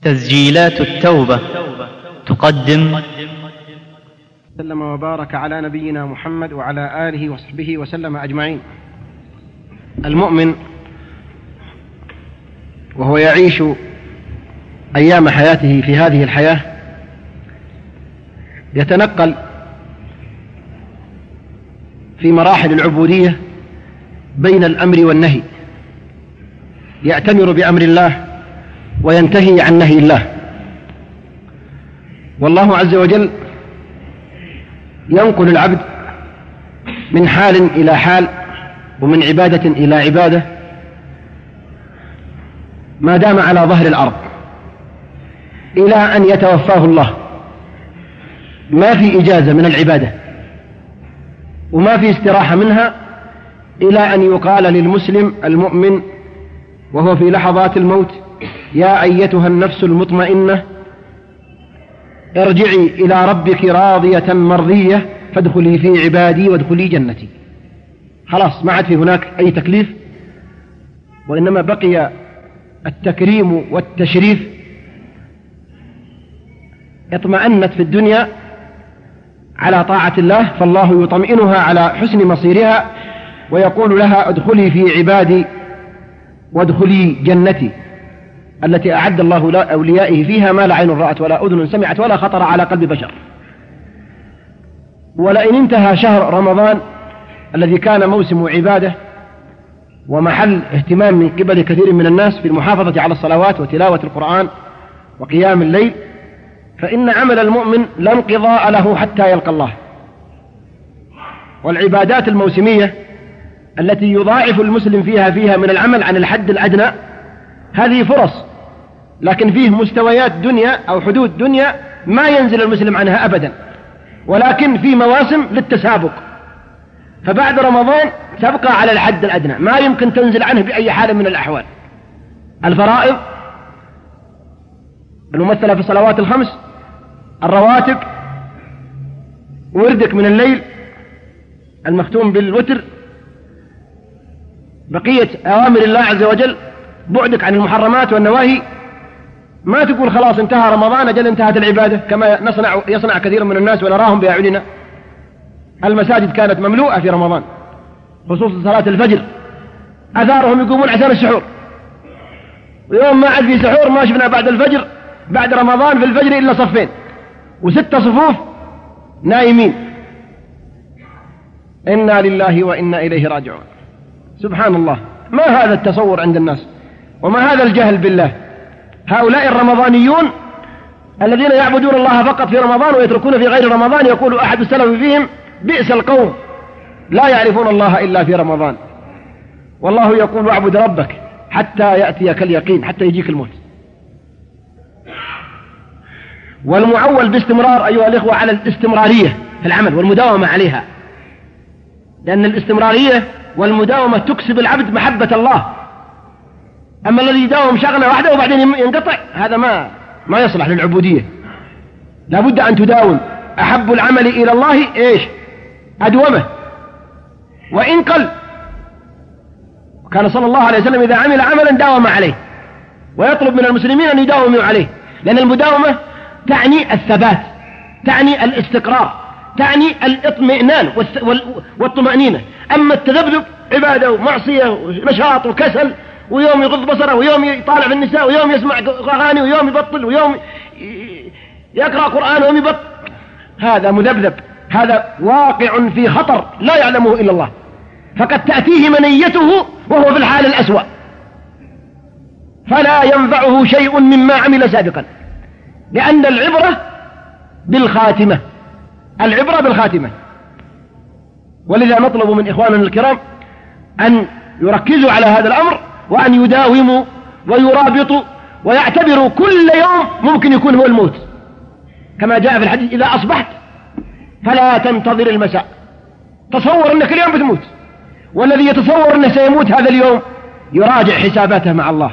تسجيلات التوبة تقدم سلم وبارك على نبينا محمد وعلى آله وصحبه وسلم أجمعين. المؤمن وهو يعيش أيام حياته في هذه الحياة يتنقل في مراحل العبودية بين الأمر والنهي، يأتمر بأمر الله وينتهي عن نهي الله. والله عز وجل ينقل العبد من حال إلى حال ومن عبادة إلى عبادة ما دام على ظهر الأرض إلى أن يتوفاه الله. ما في إجازة من العبادة وما في استراحة منها إلى أن يقال للمسلم المؤمن وهو في لحظات الموت: يا أيتها النفس المطمئنة ارجعي إلى ربك راضية مرضية فادخلي في عبادي وادخلي جنتي. خلاص ما عاد في هناك أي تكليف، وإنما بقي التكريم والتشريف. اطمأنت في الدنيا على طاعة الله فالله يطمئنها على حسن مصيرها ويقول لها: ادخلي في عبادي وادخلي جنتي التي أعد الله لأوليائه فيها ما لا عين رأت ولا أذن سمعت ولا خطر على قلب بشر. ولئن انتهى شهر رمضان الذي كان موسم عبادة ومحل اهتمام من قبل كثير من الناس في المحافظة على الصلوات وتلاوة القرآن وقيام الليل، فإن عمل المؤمن لا انقضاء له حتى يلقى الله. والعبادات الموسمية التي يضاعف المسلم فيها من العمل عن الحد الأدنى هذه فرص، لكن فيه مستويات دنيا أو حدود دنيا ما ينزل المسلم عنها أبدا، ولكن في مواسم للتسابق. فبعد رمضان تبقى على الحد الأدنى ما يمكن تنزل عنه بأي حال من الأحوال. الفرائض الممثلة في الصلوات الخمس، الرواتب، وردك من الليل المختوم بالوتر، بقية أوامر الله عز وجل، بعدك عن المحرمات والنواهي. ما تقول خلاص انتهى رمضان أجل انتهت العبادة كما يصنع كثير من الناس ونراهم بأعيننا. المساجد كانت مملوءة في رمضان خصوصا صلاة الفجر، أثارهم يقومون عشان السحور، ويوم ما عاد في سحور ما شفنا بعد الفجر بعد رمضان في الفجر إلا صفين و6 صفوف نايمين. إنا لله وإنا إليه راجعون. سبحان الله، ما هذا التصور عند الناس وما هذا الجهل بالله. هؤلاء الرمضانيون الذين يعبدون الله فقط في رمضان ويتركون في غير رمضان، يقول أحد السلف فيهم: بئس القوم لا يعرفون الله إلا في رمضان. والله يقول: واعبد ربك حتى يأتيك اليقين، حتى يجيك الموت. والمعول باستمرار أيها الإخوة على الاستمرارية في العمل والمداومة عليها، لأن الاستمرارية والمداومة تكسب العبد محبة الله. أما الذي يداوم شغلة واحدة وبعدين ينقطع هذا ما يصلح للعبودية. لا بد أن تداوم. أحب العمل إلى الله إيش؟ أدومه وإن قل. كان صلى الله عليه وسلم إذا عمل عملا داوم عليه، ويطلب من المسلمين أن يداوموا عليه، لأن المداومة تعني الثبات، تعني الاستقرار، تعني الاطمئنان والطمأنينة. أما التذبذب عبادة ومعصية ونشاط وكسل، ويوم يغض بصره ويوم يطالع في النساء ويوم يسمع أغاني ويوم يبطل ويوم يقرأ قرآن ويوم يبطل، هذا مذبذب، هذا واقع في خطر لا يعلمه إلا الله. فقد تأتيه منيته وهو في الحال الأسوأ، فلا ينفعه شيء مما عمل سابقا، لأن العبرة بالخاتمة، العبرة بالخاتمة. ولذا نطلب من إخواننا الكرام أن يركزوا على هذا الأمر، وأن يداوموا ويرابطوا ويعتبروا كل يوم ممكن يكون هو الموت، كما جاء في الحديث: إذا أصبحت فلا تنتظر المساء. تصور أنك اليوم بتموت، والذي يتصور أنه سيموت هذا اليوم يراجع حساباته مع الله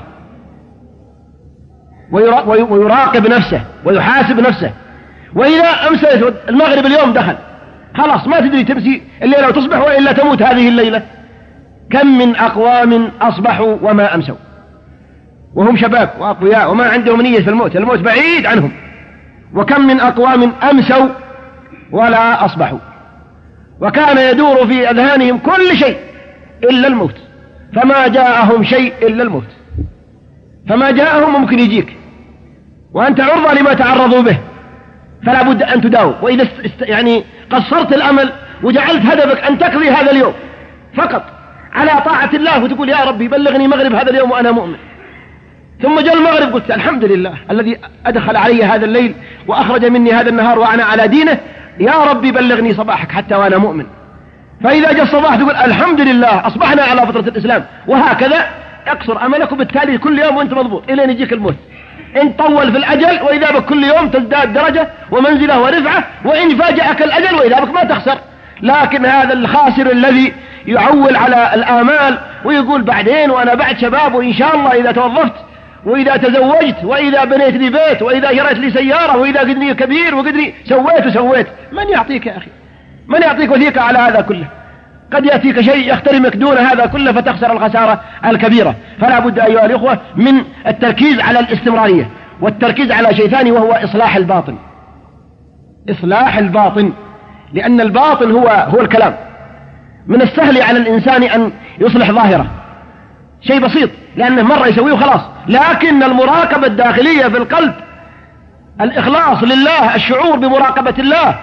ويراقب نفسه ويحاسب نفسه. وإذا أمسى المغرب اليوم دخل، خلاص ما تدري تمسي الليلة وتصبح وإلا تموت هذه الليلة. كم من أقوام أصبحوا وما أمسوا، وهم شباب وأقوياء وما عندهم نية في الموت بعيد عنهم. وكم من أقوام أمسوا ولا أصبحوا، وكان يدور في أذهانهم كل شيء إلا الموت، فما جاءهم شيء إلا الموت. فما جاءهم ممكن يجيك وأنت عرضة لما تعرضوا به، فلا بد أن تداوم. وإذا يعني قصرت الأمل وجعلت هدفك أن تقضي هذا اليوم فقط على طاعة الله وتقول يا ربي بلغني مغرب هذا اليوم وأنا مؤمن، ثم جاء المغرب قلت الحمد لله الذي أدخل علي هذا الليل وأخرج مني هذا النهار وأنا على دينه، يا ربي بلغني صباحك حتى وأنا مؤمن. فإذا جاء الصباح تقول الحمد لله أصبحنا على فطرة الإسلام، وهكذا اقصر أملك، وبالتالي كل يوم وأنت مضبوط إلى أن يجيك الموت. إن طول في الأجل وإذا بك كل يوم تزداد درجة ومنزلة ورفعة، وإن فاجأك الأجل وإذا بك ما تخسر. لكن هذا الخاسر الذي يعول على الآمال ويقول بعدين وأنا بعد شباب، وإن شاء الله إذا توظفت وإذا تزوجت وإذا بنيت لي بيت وإذا شريت لي سيارة وإذا قدني كبير وقدني سويت. من يعطيك يا أخي؟ من يعطيك وثيقة على هذا كله؟ قد يأتيك شيء يخترمك دون هذا كله فتخسر الخسارة الكبيرة. فلا بد أيها الإخوة من التركيز على الاستمرارية، والتركيز على شيء ثاني وهو إصلاح الباطن. إصلاح الباطن، لأن الباطن هو الكلام. من السهل على الإنسان أن يصلح ظاهرة، شيء بسيط لأنه مرة يسويه وخلاص، لكن المراقبة الداخلية في القلب، الإخلاص لله، الشعور بمراقبة الله،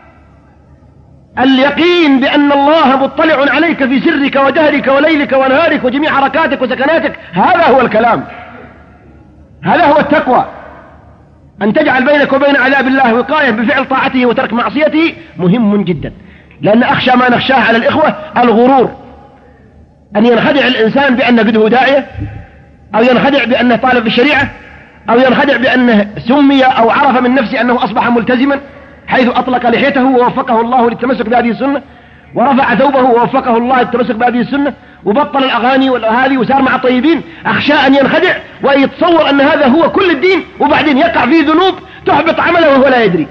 اليقين بأن الله مطلع عليك في سرك وجهرك وليلك ونهارك وجميع حركاتك وسكناتك، هذا هو الكلام، هذا هو التقوى. أن تجعل بينك وبين عذاب الله وقاية بفعل طاعته وترك معصيته مهم جدا. لأن أخشى ما نخشاه على الإخوة الغرور، أن ينخدع الإنسان بأنه قد هو داعية، أو ينخدع بأنه طالب في الشريعة، أو ينخدع بأنه سمي أو عرف من نفسه أنه أصبح ملتزما حيث أطلق لحيته ووفقه الله للتمسك بهذه السنة، ورفع ثوبه ووفقه الله للتمسك بهذه السنة، وبطل الأغاني والأهالي وسار مع الطيبين. أخشى أن ينخدع ويتصور أن هذا هو كل الدين، وبعدين يقع في ذنوب تحبط عمله وهو لا يدري،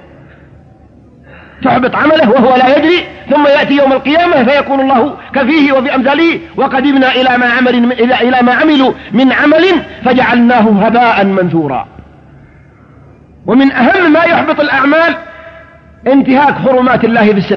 تحبط عمله وهو لا يدري، ثم يأتي يوم القيامة فيكون الله كفيه وبأمثاله وقدمنا إلى ما عملوا من عمل فجعلناه هباء منثورا. ومن أهم ما يحبط الأعمال انتهاك حرمات الله بالسر.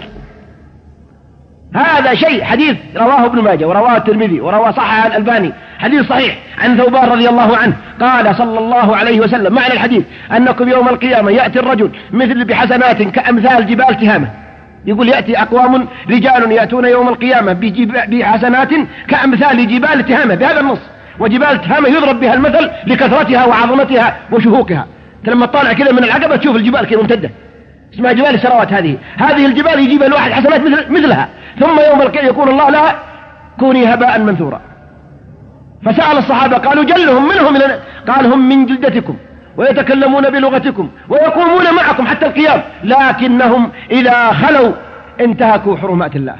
هذا شيء حديث رواه ابن ماجه ورواه الترمذي ورواه صححه الألباني، حديث صحيح عن ثوبان رضي الله عنه قال صلى الله عليه وسلم معنى الحديث أنكم يوم القيامة يأتي الرجل مثل بحسنات كأمثال جبال تهامة. يقول يأتي أقوام رجال يأتون يوم القيامة بحسنات كأمثال جبال تهامة بهذا النص، وجبال تهامة يضرب بها المثل لكثرتها وعظمتها وشهوكها. لما تطالع كذا من العقبة تشوف الجبال كذا ممتدة، اسمها جبال السراوات. هذه الجبال يجيب الواحد حسنات مثلها، ثم يوم القيامة يقول الله لها كوني هباء منثورا. فسأل الصحابة قالوا جلهم منهم قال هم من جلدتكم ويتكلمون بلغتكم ويقومون معكم حتى القيام، لكنهم إذا خلوا انتهكوا حرمات الله.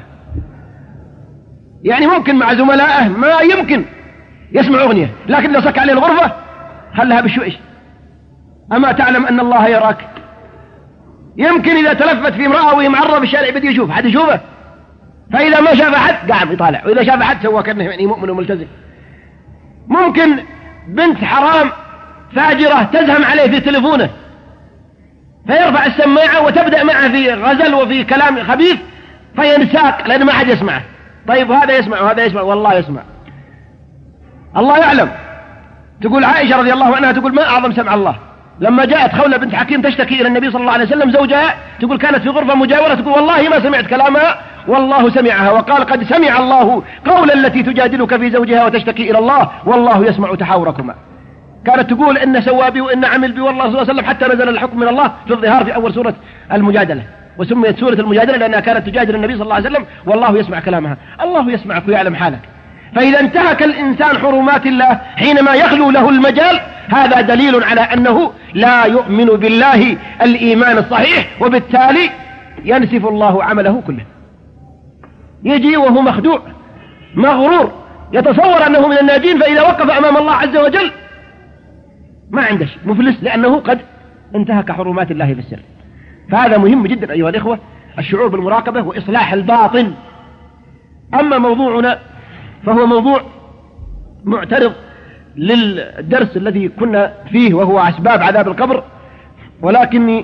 يعني ممكن مع زملائه ما يمكن يسمع أغنية، لكن لو سك عليه الغرفة هلها بشويش. أما تعلم أن الله يراك؟ يمكن إذا تلفت في امرأة وهي معرة في الشارع بدي يشوف حد يشوفه، فإذا ما شاف أحد قاعد يطالع، وإذا شاف أحد سوى كأنه يعني مؤمن وملتزم. ممكن بنت حرام فاجرة تزهم عليه في تلفونه فيرفع السماعة وتبدأ معه في غزل وفي كلام خبيث فينساق لأن ما أحد يسمعه. طيب هذا يسمع وهذا يسمع، والله يسمع، الله يعلم. تقول عائشة رضي الله عنها تقول ما أعظم سمع الله، لما جاءت خولة بنت حكيم تشتكي إلى النبي صلى الله عليه وسلم زوجها، تقول كانت في غرفة مجاورة، تقول والله ما سمعت كلامها والله سمعها، وقال قد سمع الله قول التي تجادلك في زوجها وتشتكي إلى الله والله يسمع تحاوركما. كانت تقول إن سوى بي وإن عمل بي والله صلى الله عليه وسلم، حتى نزل الحكم من الله في الظهار في أول سورة المجادلة، وسميت سورة المجادلة لأنها كانت تجادل النبي صلى الله عليه وسلم والله يسمع كلامها. الله يسمعك ويعلم حالك. فإذا انتهك الإنسان حرمات الله حينما يخلو له المجال، هذا دليل على أنه لا يؤمن بالله الإيمان الصحيح، وبالتالي ينسف الله عمله كله. يجي وهو مخدوع مغرور يتصور أنه من الناجين، فإذا وقف أمام الله عز وجل ما عنده شيء، مفلس، لأنه قد انتهك حرمات الله بالسر. فهذا مهم جدا أيها الإخوة، الشعور بالمراقبة وإصلاح الباطن. أما موضوعنا فهو موضوع معترض للدرس الذي كنا فيه وهو أسباب عذاب القبر، ولكني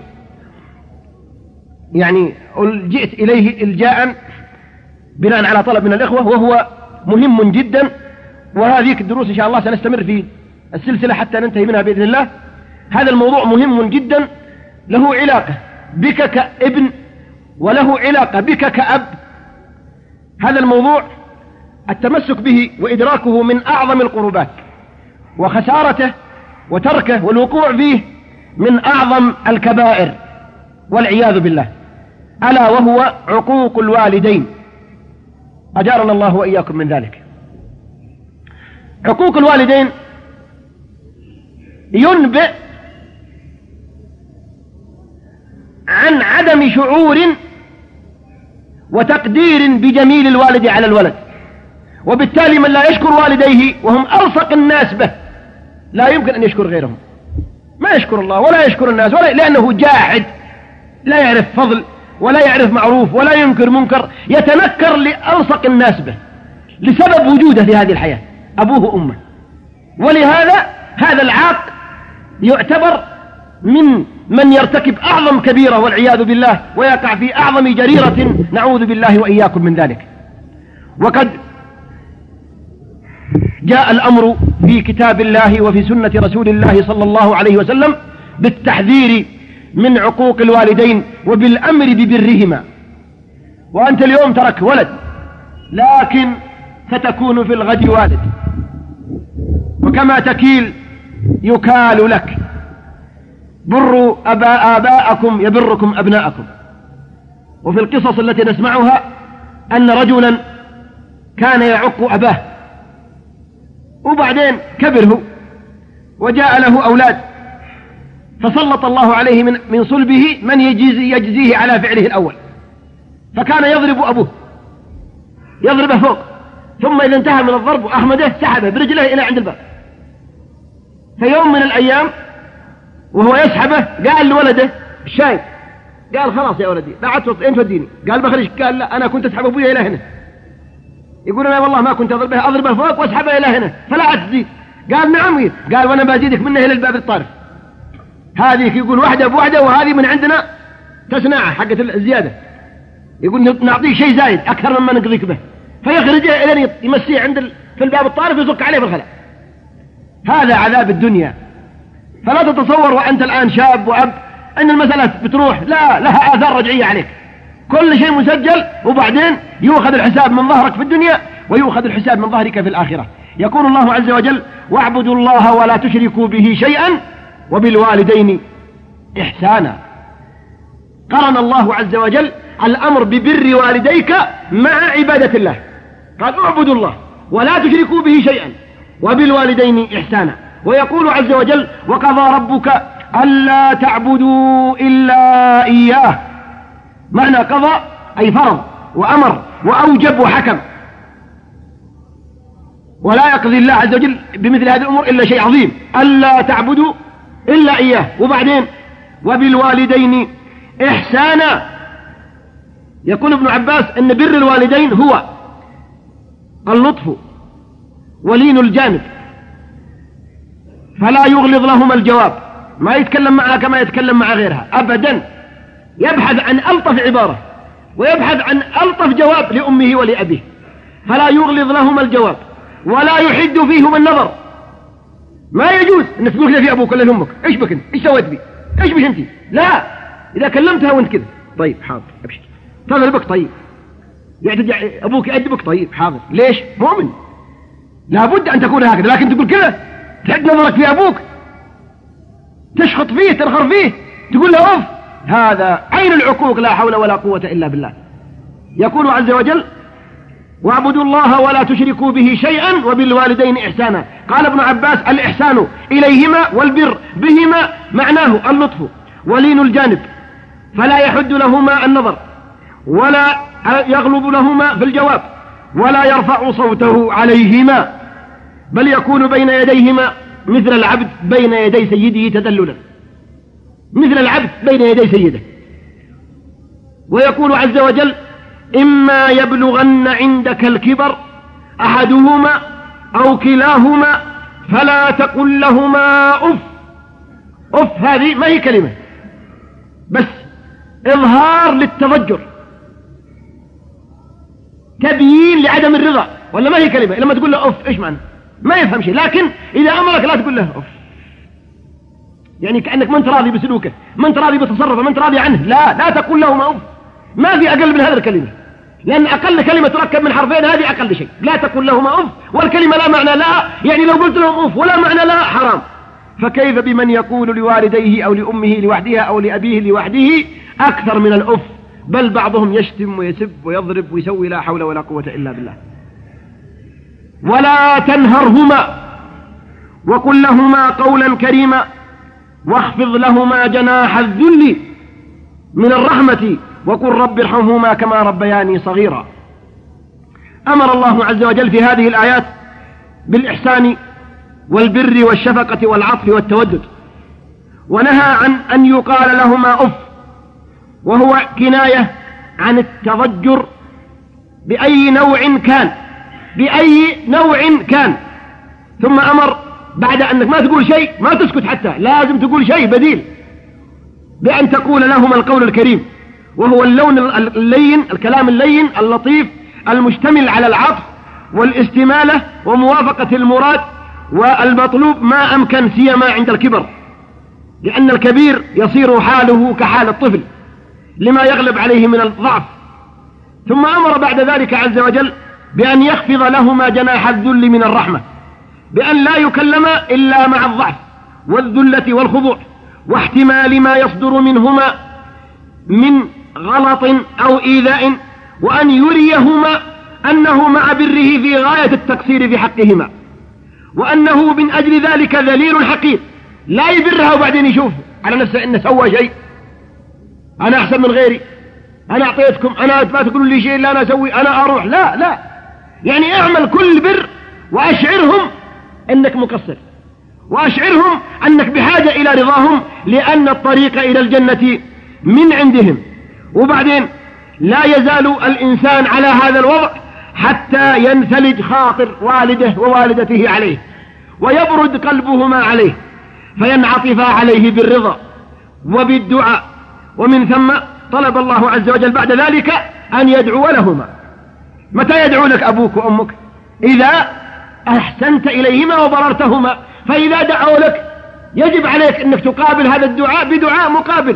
يعني جئت إليه إلجاء بناء على طلب من الإخوة، وهو مهم جدا. وهذه الدروس إن شاء الله سنستمر في السلسلة حتى ننتهي منها بإذن الله. هذا الموضوع مهم جدا، له علاقة بك كابن وله علاقة بك كأب. هذا الموضوع التمسك به وإدراكه من أعظم القربات، وخسارته وتركه والوقوع فيه من أعظم الكبائر والعياذ بالله، ألا وهو عقوق الوالدين، أجارنا الله وإياكم من ذلك. عقوق الوالدين ينبئ عن عدم شعور وتقدير بجميل الوالد على الولد، وبالتالي من لا يشكر والديه وهم ألصق الناس به لا يمكن أن يشكر غيرهم، ما يشكر الله ولا يشكر الناس، لأنه جاحد، لا يعرف فضل ولا يعرف معروف ولا ينكر منكر، يتنكر لألصق الناس به لسبب وجوده في هذه الحياة أبوه وأمه. ولهذا هذا العاق يعتبر من يرتكب أعظم كبيرة والعياذ بالله، ويقع في أعظم جريرة، نعوذ بالله وإياكم من ذلك. وقد جاء الأمر في كتاب الله وفي سنة رسول الله صلى الله عليه وسلم بالتحذير من عقوق الوالدين وبالأمر ببرهما. وأنت اليوم ترك ولد، لكن ستكون في الغد والد، وكما تكيل يكال لك. بروا آباءكم يبركم أبناءكم. وفي القصص التي نسمعها أن رجلا كان يعق أباه، وبعدين كبره وجاء له أولاد، فسلط الله عليه من صلبه من يجزيه على فعله الأول، فكان يضرب أبوه، يضربه فوق، ثم إذا انتهى من الضرب أحمده سحبه برجله إلى عند الباب. في يوم من الأيام وهو يسحبه قال لولده الشايب، قال خلاص يا ولدي لا عاد أنت توديني، قال بخرج، قال لا أنا كنت أسحب أبويا إلى هنا، يقول أنا والله ما كنت أضربه فوق وأسحبه إلى هنا فلا عاد تزيد، قال نعم، قال وأنا بزيدك منه إلى الباب الطارف. هذه يقول واحدة بواحدة، وهذه من عندنا تصنعها حقة الزيادة، يقول نعطيه شيء زايد أكثر مما نقضيك به، فيخرجه إلى يمسيه في الباب الطارف يزق عليه في الخلاء. هذا عذاب الدنيا. فلا تتصور وأنت الآن شاب وأب أن المسألة بتروح، لا، لها آثار رجعية عليك، كل شيء مسجل، وبعدين يؤخذ الحساب من ظهرك في الدنيا ويؤخذ الحساب من ظهرك في الآخرة. يقول الله عز وجل واعبدوا الله ولا تشركوا به شيئا وبالوالدين إحسانا. قرن الله عز وجل الأمر ببر والديك مع عبادة الله، قال اعبدوا الله ولا تشركوا به شيئا وبالوالدين إحسانا. ويقول عز وجل وقضى ربك ألا تعبدوا إلا إياه. معنى قضى أي فرض وأمر وأوجب وحكم، ولا يقضي الله عز وجل بمثل هذه الأمور إلا شيء عظيم، ألا تعبدوا إلا إياه. وبعدين وبالوالدين إحسانا. يقول ابن عباس أن بر الوالدين هو اللطف ولين الجانب، فلا يغلظ لهما الجواب، ما يتكلم معها كما يتكلم مع غيرها أبدا، يبحث عن ألطف عبارة ويبحث عن ألطف جواب لأمه ولأبيه، فلا يغلظ لهما الجواب ولا يحد فيهما النظر. ما يجوز أن تقول لي في أبوك ولا لأمك إيش بك أنت، إيش سويت بي، إيش بك أنت، لا، إذا كلمتها وأنت كذا طيب حاضر أبشر، تظهر بك طيب، يعتدي أبوك يأدبك طيب حاضر، ليش؟ مؤمن، لابد أن تكون هكذا، لكن تقول كذا تحد نظرك في أبوك، تشخط فيه تنخر فيه تقول له أوف، هذا عين العقوق، لا حول ولا قوة إلا بالله. يقول عز وجل واعبدوا الله ولا تشركوا به شيئا وبالوالدين إحسانا. قال ابن عباس الإحسان إليهما والبر بهما معناه اللطف ولين الجانب، فلا يحد لهما النظر ولا يغلب لهما في الجواب ولا يرفع صوته عليهما، بل يكون بين يديهما مثل العبد بين يدي سيده تدللا، مثل العبد بين يدي سيده. ويقول عز وجل إما يبلغن عندك الكبر أحدهما أو كلاهما فلا تقل لهما أف. أف هذه ما هي كلمة، بس إظهار للتضجر، تبيين لعدم الرضا، ولا ما هي كلمة؟ لما تقول له أف إيش معنى؟ ما يفهم شيء. لكن إذا أمرك لا تقول له أف، يعني كأنك ما أنت راضي بسلوكه، ما أنت راضي بتصرفه، ما أنت راضي عنه. لا تقول لهما أف. ما في أقل من هذا الكلمة، لأن أقل كلمة تركب من حرفين هذه أقل شيء. لا تقول لهما أف، والكلمة لا معنى لها، يعني لو قلت لهم أف ولا معنى لها حرام. فكيف بمن يقول لوالديه أو لأمه لوحدها أو لأبيه لوحده أكثر من الأف؟ بل بعضهم يشتم ويسب ويضرب ويسوي لا حول ولا قوة إلا بالله. ولا تنهرهما وقل لهما قولا كريما واخفض لهما جناح الذل من الرحمة وقل رب ارحمهما كما ربياني صغيرا. أمر الله عز وجل في هذه الآيات بالإحسان والبر والشفقة والعطف والتودد، ونهى عن أن يقال لهما أف، وهو كناية عن التضجر بأي نوع كان، بأي نوع كان. ثم أمر بعد أنك ما تقول شيء، ما تسكت حتى، لازم تقول شيء بديل، بأن تقول لهما القول الكريم، وهو اللون اللين، الكلام اللين اللطيف المشتمل على العطف والاستمالة وموافقة المراد والمطلوب ما أمكن، سيما عند الكبر، لأن الكبير يصير حاله كحال الطفل لما يغلب عليه من الضعف. ثم أمر بعد ذلك عز وجل بأن يخفض لهما جناح الذل من الرحمة، بأن لا يكلم إلا مع الضعف والذلة والخضوع واحتمال ما يصدر منهما من غلط أو إيذاء، وأن يريهما أنه مع بره في غاية التقصير في حقهما، وأنه من أجل ذلك ذليل حقير، لا يبرها وبعدين يشوف على نفسه إنه سوى شيء، أنا أحسن من غيري، أنا أعطيتكم، أنا ما تقولوا لي شيء إلا أنا أسوي، أنا أروح. لا، يعني اعمل كل بر وأشعرهم أنك مقصر، وأشعرهم أنك بحاجة إلى رضاهم، لأن الطريق إلى الجنة من عندهم. وبعدين لا يزال الإنسان على هذا الوضع حتى ينثلج خاطر والده ووالدته عليه، ويبرد قلبهما عليه، فينعطفا عليه بالرضا وبالدعاء. ومن ثم طلب الله عز وجل بعد ذلك أن يدعو لهما. متى يدعو لك أبوك وأمك؟ إذا أحسنت إليهما وبررتهما. فإذا دعوا لك يجب عليك أنك تقابل هذا الدعاء بدعاء مقابل،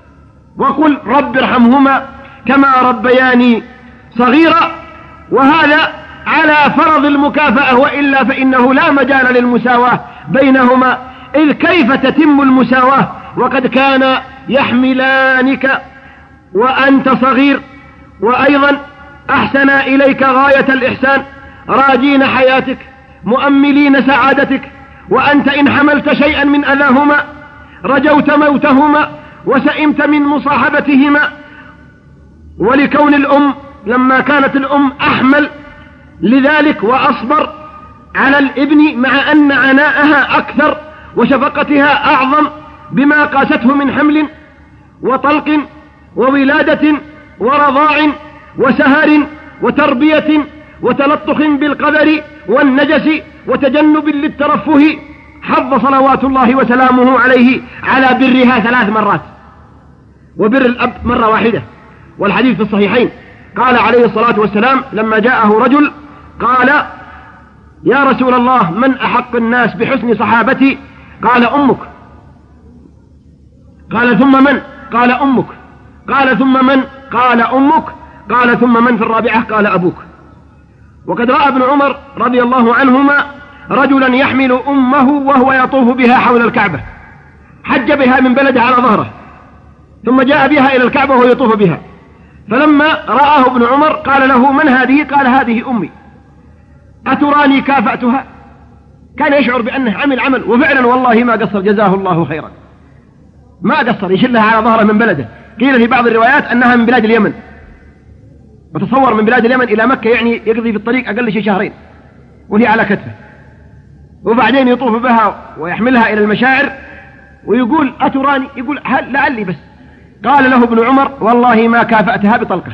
وقل رب ارحمهما كما ربياني صغيرا. وهذا على فرض المكافأة، وإلا فإنه لا مجال للمساواة بينهما، إذ كيف تتم المساواة وقد كان يحملانك وأنت صغير، وأيضا أحسن إليك غاية الإحسان، راجين حياتك مؤملين سعادتك، وأنت إن حملت شيئا من أذاهما رجوت موتهما وسئمت من مصاحبتهما. ولكون الأم لما كانت الأم أحمل لذلك وأصبر على الابن، مع أن عناءها أكثر وشفقتها أعظم بما قاسته من حمل وطلق وولادة ورضاع وسهر وتربية وتلطخ بالقدر والنجس وتجنب للترفه، حض صلوات الله وسلامه عليه على برها 3 مرات، وبر الأب مرة واحدة. والحديث في الصحيحين قال عليه الصلاة والسلام لما جاءه رجل قال يا رسول الله من أحق الناس بحسن صحابتي؟ قال أمك. قال ثم من؟ قال أمك. قال ثم من؟ قال أمك. قال ثم من في الرابعة؟ قال أبوك. وقد رأى ابن عمر رضي الله عنهما رجلا يحمل أمه وهو يطوف بها حول الكعبة، حج بها من بلده على ظهره، ثم جاء بها إلى الكعبة وهو يطوف بها، فلما رآه ابن عمر قال له من هذه؟ قال هذه أمي، أتراني كافأتها؟ كان يشعر بأنه عمل، وفعلا والله ما قصر جزاه الله خيرا، ما قصر، يشلها على ظهره من بلده. قيل في بعض الروايات أنها من بلاد اليمن، وتصور من بلاد اليمن إلى مكة يعني يقضي في الطريق أقل شيء 2 شهرين وهي على كتفه، وبعدين يطوف بها ويحملها إلى المشاعر ويقول أتراني؟ يقول هل لعلي بس. قال له ابن عمر والله ما كافأتها بطلقة،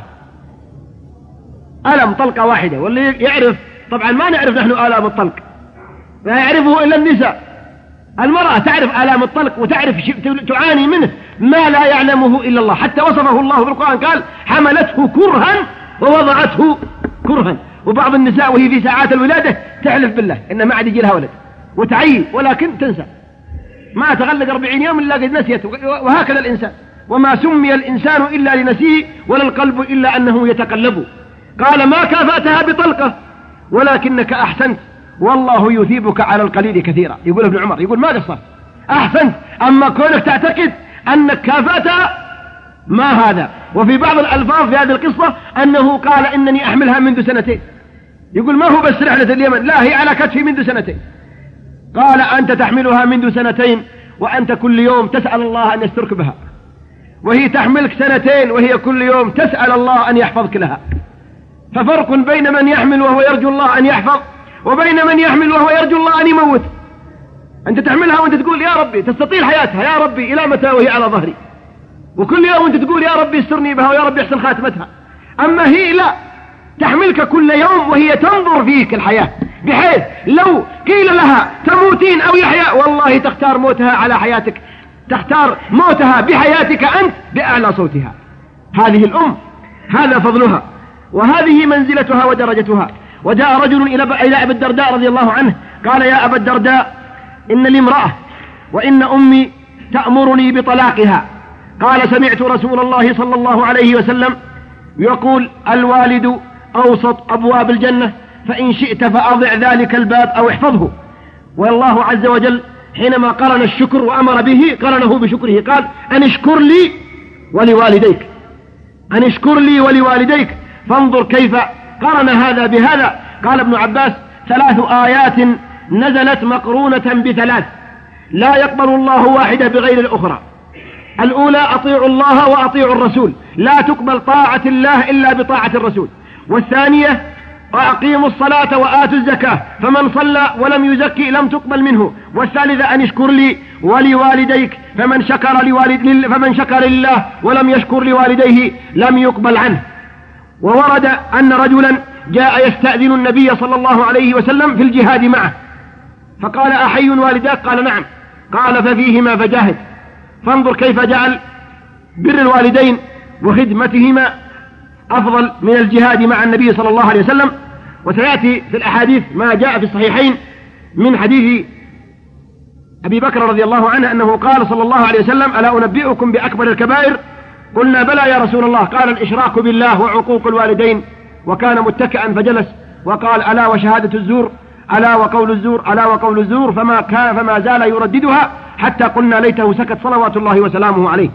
ألم طلقة واحدة. واللي يعرف، طبعا ما نعرف نحن آلام الطلق، لا يعرفه إلا النساء. المرأة تعرف آلام الطلق وتعرف تعاني منه ما لا يعلمه إلا الله، حتى وصفه الله في القرآن قال حملته كرها ووضعته كرها. وبعض النساء وهي في ساعات الولادة تحلف بالله إن ما عاد يجي لها ولد وتعيي، ولكن تنسى ما تغلق 40 يوم إلا قد نسيت. وهكذا الإنسان، وما سمي الإنسان إلا لنسيه ولا القلب إلا أنه يتقلب. قال ما كافأتها بطلقة ولكنك أحسنت والله يثيبك على القليل كثيرا. يقول ابن عمر، يقول ما قصرت أحسنت، أما كونك تعتقد أنك كافأتها ما هذا. وفي بعض الألفاظ في هذه القصة أنه قال إنني أحملها منذ سنتين. يقول ما هو بس رحلة اليمن، لا هي على كتفي منذ سنتين. قال أنت تحملها منذ سنتين وأنت كل يوم تسأل الله أن يسترك بها، وهي تحملك سنتين وهي كل يوم تسأل الله أن يحفظك لها. ففرق بين من يحمل وهو يرجو الله أن يحفظ وبين من يحمل وهو يرجو الله أن يموت. أنت تحملها وأنت تقول يا ربي تستطيل حياتها، يا ربي إلى متى وهي على ظهري، وكل يوم أنت تقول يا ربي استرني بها ويا ربي احسن خاتمتها. أما هي لا، تحملك كل يوم وهي تنظر فيك الحياة، بحيث لو قيل لها تموتين أو يحيا والله تختار موتها على حياتك، تختار موتها بحياتك أنت بأعلى صوتها. هذه الأم هذا فضلها وهذه منزلتها ودرجتها. وجاء رجل إلى أبي الدرداء رضي الله عنه قال يا أبا الدرداء إن لي امرأة وإن أمي تأمرني بطلاقها. قال سمعت رسول الله صلى الله عليه وسلم يقول الوالد أوسط أبواب الجنة فإن شئت فأضع ذلك الباب أو احفظه. والله عز وجل حينما قرن الشكر وأمر به قرنه بشكره، قال أن اشكر لي ولوالديك، أن اشكر لي ولوالديك. فانظر كيف قرن هذا بهذا. قال ابن عباس 3 آيات نزلت مقرونة ب3 لا يقبل الله واحدة بغير الأخرى. الأولى أطيعوا الله وأطيعوا الرسول، لا تقبل طاعة الله إلا بطاعة الرسول. والثانية وأقيموا الصلاة وآتوا الزكاة فمن صلى ولم يزكي لم تقبل منه. والثالثة أن اشكر لي ولوالديك فمن شكر لله ولم يشكر لوالديه لم يقبل عنه. وورد أن رجلا جاء يستأذن النبي صلى الله عليه وسلم في الجهاد معه، فقال أحي والداك؟ قال نعم. قال ففيهما فجاهد. فانظر كيف جعل بر الوالدين وخدمتهما أفضل من الجهاد مع النبي صلى الله عليه وسلم. وسيأتي في الأحاديث ما جاء في الصحيحين من حديث أبي بكر رضي الله عنه أنه قال صلى الله عليه وسلم ألا أنبئكم بأكبر الكبائر؟ قلنا بلى يا رسول الله. قال الإشراك بالله وعقوق الوالدين. وكان متكئا فجلس وقال ألا وشهادة الزور، ألا وقول الزور، ألا وقول الزور. فما زال يرددها حتى قلنا ليته سكت صلوات الله وسلامه عليه.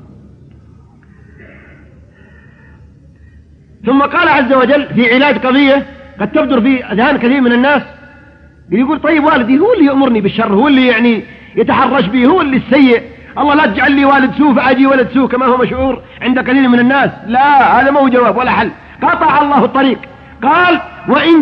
ثم قال عز وجل في علاج قضية قد تبدر في أذهان كثير من الناس، يقول طيب والدي هو اللي يأمرني بالشر، هو اللي يعني يتحرش بي، هو اللي السيء، الله لا تجعل لي والد سوء فأجي ولد سوء كما هو مشعور عند كثير من الناس. لا، هذا مو جواب ولا حل. قطع الله الطريق. قال وإن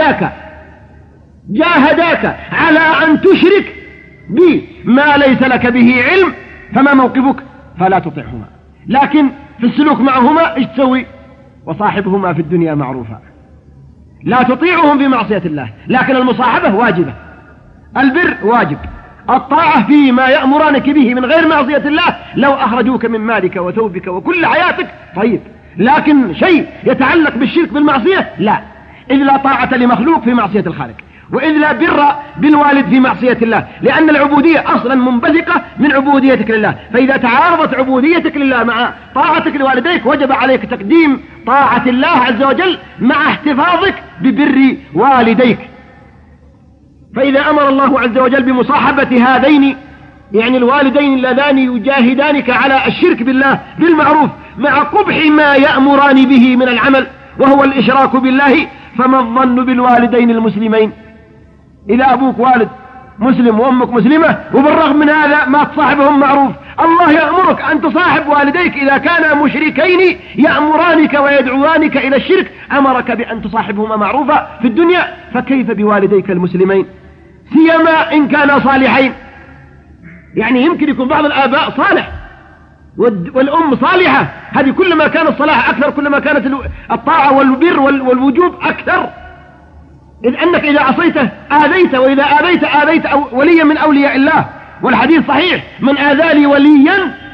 جاهداك على أن تشرك بي ما ليس لك به علم فما موقفك؟ فلا تطعهما. لكن في السلوك معهما ايش تسوي؟ وصاحبهما في الدنيا معروفا. لا تطيعهم في معصية الله، لكن المصاحبة واجبة، البر واجب، الطاعة فيما يأمرانك به من غير معصية الله لو أخرجوك من مالك وثوبك وكل حياتك طيب، لكن شيء يتعلق بالشرك بالمعصية لا، إذ لا طاعة لمخلوق في معصية الخالق، وإذ لا بر بالوالد في معصية الله، لأن العبودية أصلا منبثقة من عبوديتك لله. فإذا تعارضت عبوديتك لله مع طاعتك لوالديك وجب عليك تقديم طاعة الله عز وجل مع احتفاظك ببر والديك. فإذا أمر الله عز وجل بمصاحبة هذين يعني الوالدين اللذان يجاهدانك على الشرك بالله بالمعروف مع قبح ما يأمران به من العمل وهو الإشراك بالله، فما الظن بالوالدين المسلمين؟ إذا أبوك والد مسلم وأمك مسلمة وبالرغم من هذا ما تصاحبهم معروف، الله يأمرك أن تصاحب والديك إذا كانا مشركين يأمرانك ويدعوانك إلى الشرك، أمرك بأن تصاحبهما معروفا في الدنيا، فكيف بوالديك المسلمين؟ سيما إن كانا صالحين. يعني يمكن يكون بعض الآباء صالح والأم صالحة، هذه كلما كان الصلاح أكثر كلما كانت الطاعة والبر والوجوب أكثر. إذ أنك إذا عصيته آذيت، وإذا آذيت وليا من أولياء الله. والحديث صحيح: من آذى لي وليا،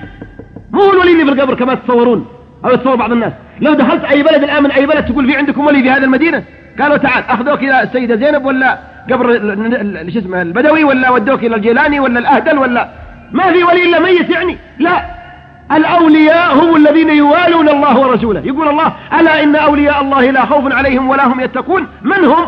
مو الولي اللي في القبر كما تتصورون أو يتصور بعض الناس. لو دخلت أي بلد الآن من أي بلد تقول في عندكم ولي في هذه المدينة، قالوا تعال أخذوك إلى السيدة زينب ولا قبر البدوي، ولا ودوك إلى الجيلاني ولا الأهدل، ولا ما في ولي إلا ميت يعني. لا، الأولياء هم الذين يوالون الله ورسوله. يقول الله: ألا إن أولياء الله لا خوف عليهم ولا هم يتقون. من هم؟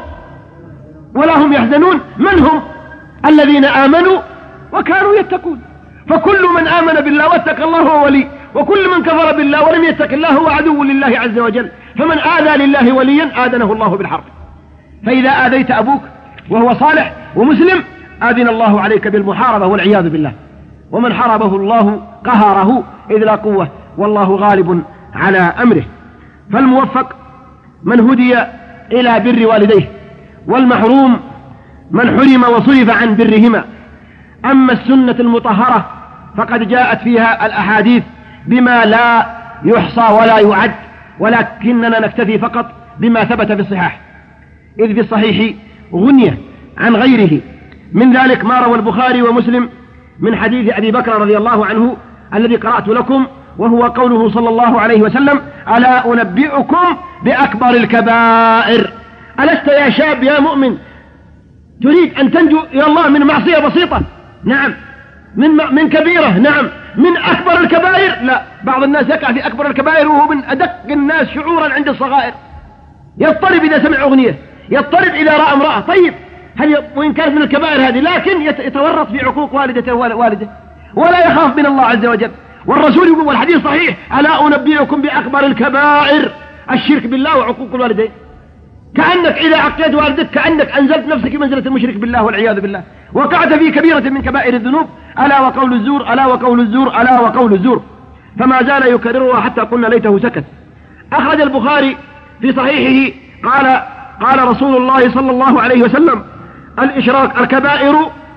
ولا هم يحزنون. من هم؟ الذين آمنوا وكانوا يتقون. فكل من آمن بالله واتقى الله هو ولي، وكل من كفر بالله ولم يتق الله هو عدو لله عز وجل. فمن آذى لله وليا آذنه الله بالحرب. فإذا آذيت أبوك وهو صالح ومسلم آذن الله عليك بالمحاربة والعياذ بالله. ومن حاربه الله قهره إذ لا قوة والله غالب على أمره. فالموفق من هدي إلى بر والديه، والمحروم من حرم وصرف عن برهما. أما السنة المطهرة فقد جاءت فيها الأحاديث بما لا يحصى ولا يعد، ولكننا نكتفي فقط بما ثبت في الصحاح. إذ في الصحيح غنية عن غيره من ذلك ما روى البخاري ومسلم من حديث أبي بكر رضي الله عنه الذي قرأت لكم، وهو قوله صلى الله عليه وسلم: ألا أنبئكم بأكبر الكبائر. ألست يا شاب يا مؤمن تريد أن تنجو إلى الله من معصية بسيطة؟ نعم. من كبيرة؟ نعم. من أكبر الكبائر؟ لا. بعض الناس يقع في أكبر الكبائر وهو من أدق الناس شعورا عند الصغائر. يضطرب إذا سمع أغنية، يضطرب إذا رأى امرأة. طيب وإن كانت من الكبائر هذه، لكن يتورط في عقوق والدته ووالده ولا يخاف من الله عز وجل. والرسول يقول والحديث صحيح: ألا أنبئكم بأكبر الكبائر الشرك بالله وعقوق الوالدين. كأنك إذا عقيت والدك كأنك أنزلت نفسك منزلة المشرك بالله والعياذ بالله، وقعت في كبيرة من كبائر الذنوب. ألا وقول الزور، ألا وقول الزور، ألا وقول الزور. فما زال يكررها حتى قلنا ليته سكت. أخرج البخاري في صحيحه قال رسول الله صلى الله عليه وسلم: الكبائر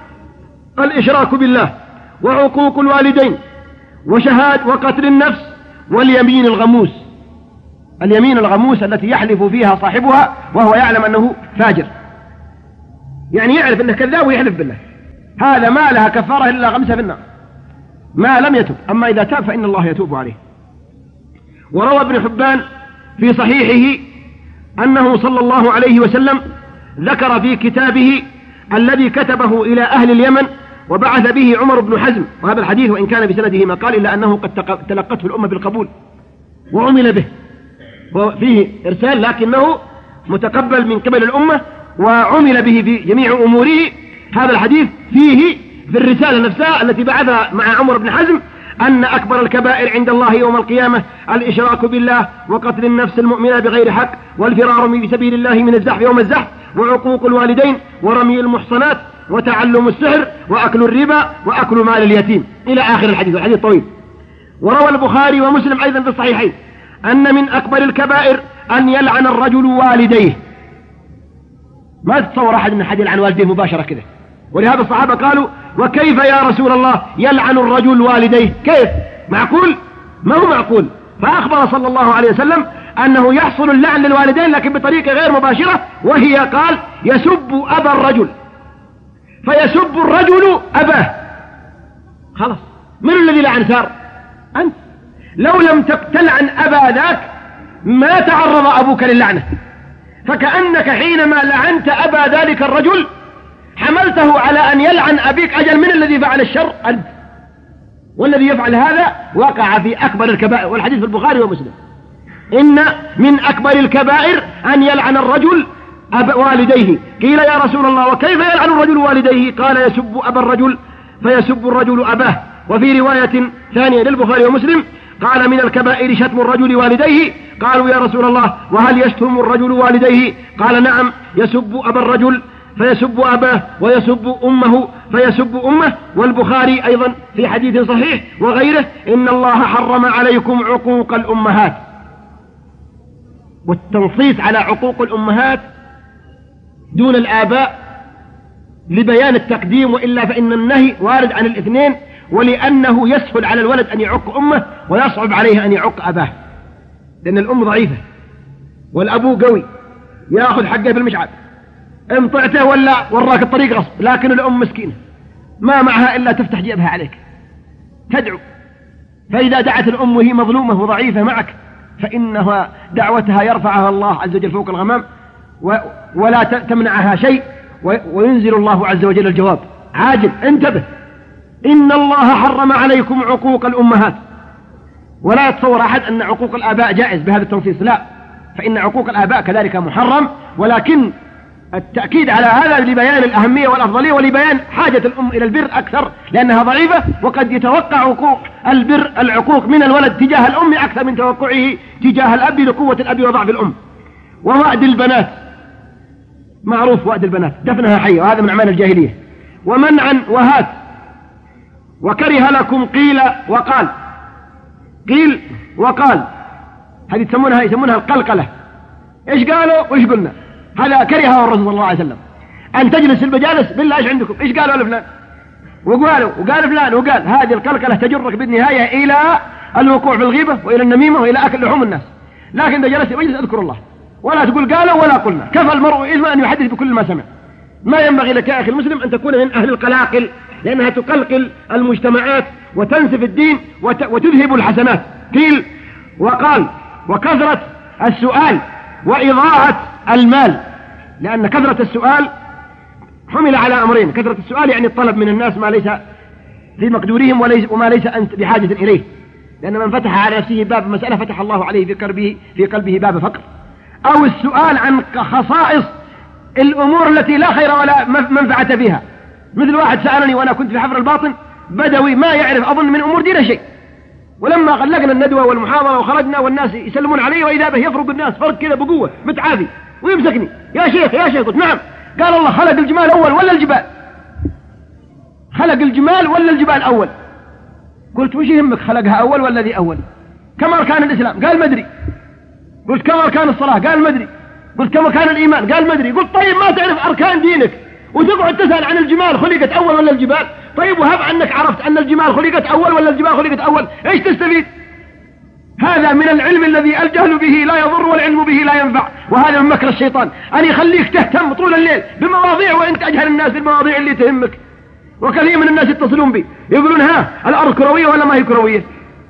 الإشراك بالله، وعقوق الوالدين، وشهاد، وقتل النفس، واليمين الغموس. اليمين الغموس التي يحلف فيها صاحبها وهو يعلم أنه فاجر، يعني يعرف أنه كذاب ويحلف بالله. هذا ما لها كفارة إلا غمسة في النار ما لم يتب. أما إذا تاب فإن الله يتوب عليه. وروى ابن حبان في صحيحه أنه صلى الله عليه وسلم ذكر في كتابه الذي كتبه إلى أهل اليمن وبعث به عمر بن حزم، وهذا الحديث وإن كان بسنده ما قال إلا أنه قد تلقته الأمة بالقبول وعمل به، وفيه إرسال لكنه متقبل من قبل الأمة وعمل به في جميع أموره. هذا الحديث فيه في الرسالة نفسها التي بعثها مع عمر بن حزم أن أكبر الكبائر عند الله يوم القيامة الإشراك بالله، وقتل النفس المؤمنة بغير حق، والفرار من سبيل الله من الزحف يوم الزحف، وعقوق الوالدين، ورمي المحصنات، وتعلم السحر، وأكل الربا، وأكل مال اليتيم، إلى آخر الحديث. الحديث طويل. وروى البخاري ومسلم أيضا في الصحيحين أن من أكبر الكبائر أن يلعن الرجل والديه. ما تتصور أحد من أحد يلعن والديه مباشرة كذا. ولهذا الصحابة قالوا: وكيف يا رسول الله يلعن الرجل والديه؟ كيف؟ معقول؟ ما هو معقول. فأخبر صلى الله عليه وسلم أنه يحصل اللعن للوالدين لكن بطريقة غير مباشرة، وهي قال: يسب أبا الرجل، فيسب الرجل أباه. خلاص، من الذي لعن ثار؟ أنت. لو لم تلعن أبا ذاك ما تعرض أبوك للعنة. فكأنك حينما لعنت أبا ذلك الرجل حملته على أن يلعن أبيك أجل من الذي فعل الشر؟ أنت. والذي يفعل هذا وقع في أكبر الكبائر. والحديث في البخاري ومسلم: إن من أكبر الكبائر أن يلعن الرجل والديه. قيل: يا رسول الله وكيف يلعن الرجل والديه؟ قال: يسب أبا الرجل فيسب الرجل أباه. وفي رواية ثانية للبخاري ومسلم قال: من الكبائر شتم الرجل والديه. قالوا: يا رسول الله وهل يشتم الرجل والديه؟ قال: نعم، يسب أبا الرجل فيسب أباه، ويسب أمه فيسب أمه. والبخاري أيضا في حديث صحيح وغيره: إن الله حرم عليكم عقوق الأمهات. والتنصيص على عقوق الأمهات دون الآباء لبيان التقديم، وإلا فإن النهي وارد عن الاثنين، ولأنه يسهل على الولد أن يعق أمه ويصعب عليه أن يعق أباه، لأن الأم ضعيفة والأبو قوي يأخذ حقه بالمشعب. امطعته ولا وراك الطريق غصب، لكن الأم مسكينة ما معها إلا تفتح جيبها عليك تدعو. فإذا دعت الأم وهي مظلومة وضعيفة معك فإنها دعوتها يرفعها الله عز وجل فوق الغمام ولا تمنعها شيء، وينزل الله عز وجل الجواب عاجل. انتبه، إن الله حرم عليكم عقوق الأمهات. ولا يتصور أحد أن عقوق الآباء جائز بهذا التنصيص، لا، فإن عقوق الآباء كذلك محرم، ولكن التأكيد على هذا لبيان الأهمية والأفضلية ولبيان حاجة الأم إلى البر أكثر لأنها ضعيفة، وقد يتوقع عقوق العقوق من الولد تجاه الأم أكثر من توقعه تجاه الأب لقوة الأب وضعف الأم. ووعد البنات معروف، وعد البنات دفنها حية، وهذا من أعمال الجاهلية. ومنعا وهات، وكره لكم قيل وقال. قيل وقال هذه يسمونها القلقلة. إيش قالوا وإيش قلنا، هذا كرهه الرسول صلى الله عليه وسلم، أن تجلس في المجالس بالله إيش عندكم، إيش قالوا لفلان وقال فلان وقال. هذه القلقلة تجرك بالنهاية إلى الوقوع في الغيبة وإلى النميمة وإلى أكل لحوم الناس. لكن إذا جلست في مجلس اذكر الله ولا تقول قالوا ولا قلنا. كفى المرء إثما أن يحدث بكل ما سمع. ما ينبغي لك يا أخي المسلم أن تكون من أهل القلاقل، لأنها تقلقل المجتمعات وتنسف الدين وتذهب الحسنات. قيل وقال، وكثرة السؤال وإضاعة المال، لأن كثرة السؤال حمل على أمرين. كثرة السؤال يعني الطلب من الناس ما ليس في مقدورهم وما ليس أنت بحاجة إليه، لأن من فتح على نفسه باب مسألة فتح الله عليه في قلبه باب فقر. أو السؤال عن خصائص الأمور التي لا خير ولا منفعة فيها، مثل واحد سألني وأنا كنت في حفر الباطن بدوي ما يعرف أظن من أمور دينه شيء، ولما غلقنا الندوة والمحاضرة وخرجنا والناس يسلمون علي وإذا به يفرق الناس فرق كذا بقوة متعافي ويمسكني، يا شيخ قلت نعم. قال الله خلق الجمال أول ولا الجبال؟ خلق الجمال ولا الجبال أول؟ قلت وش يهمك خلقها أول ولا ذي أول؟ كم أركان الإسلام؟ قال مدري. قلت كم أركان الصلاة؟ قال مدري. قلت كم أركان الإيمان؟ قال مدري. قلت طيب ما تعرف أركان دينك وتقعد تسأل عن الجمال خلقت أول ولا الجبال؟ طيب وهب عنك عرفت أن الجمال خلقت أول ولا الجبال خلقت أول، إيش تستفيد؟ هذا من العلم الذي الجهل به لا يضر والعلم به لا ينفع، وهذا من مكر الشيطان أن يخليك تهتم طول الليل بمواضيع وأنت أجهل الناس بالمواضيع اللي تهمك. وكثير من الناس يتصلون بي يقولون الأرض كروية ولا ما هي كروية؟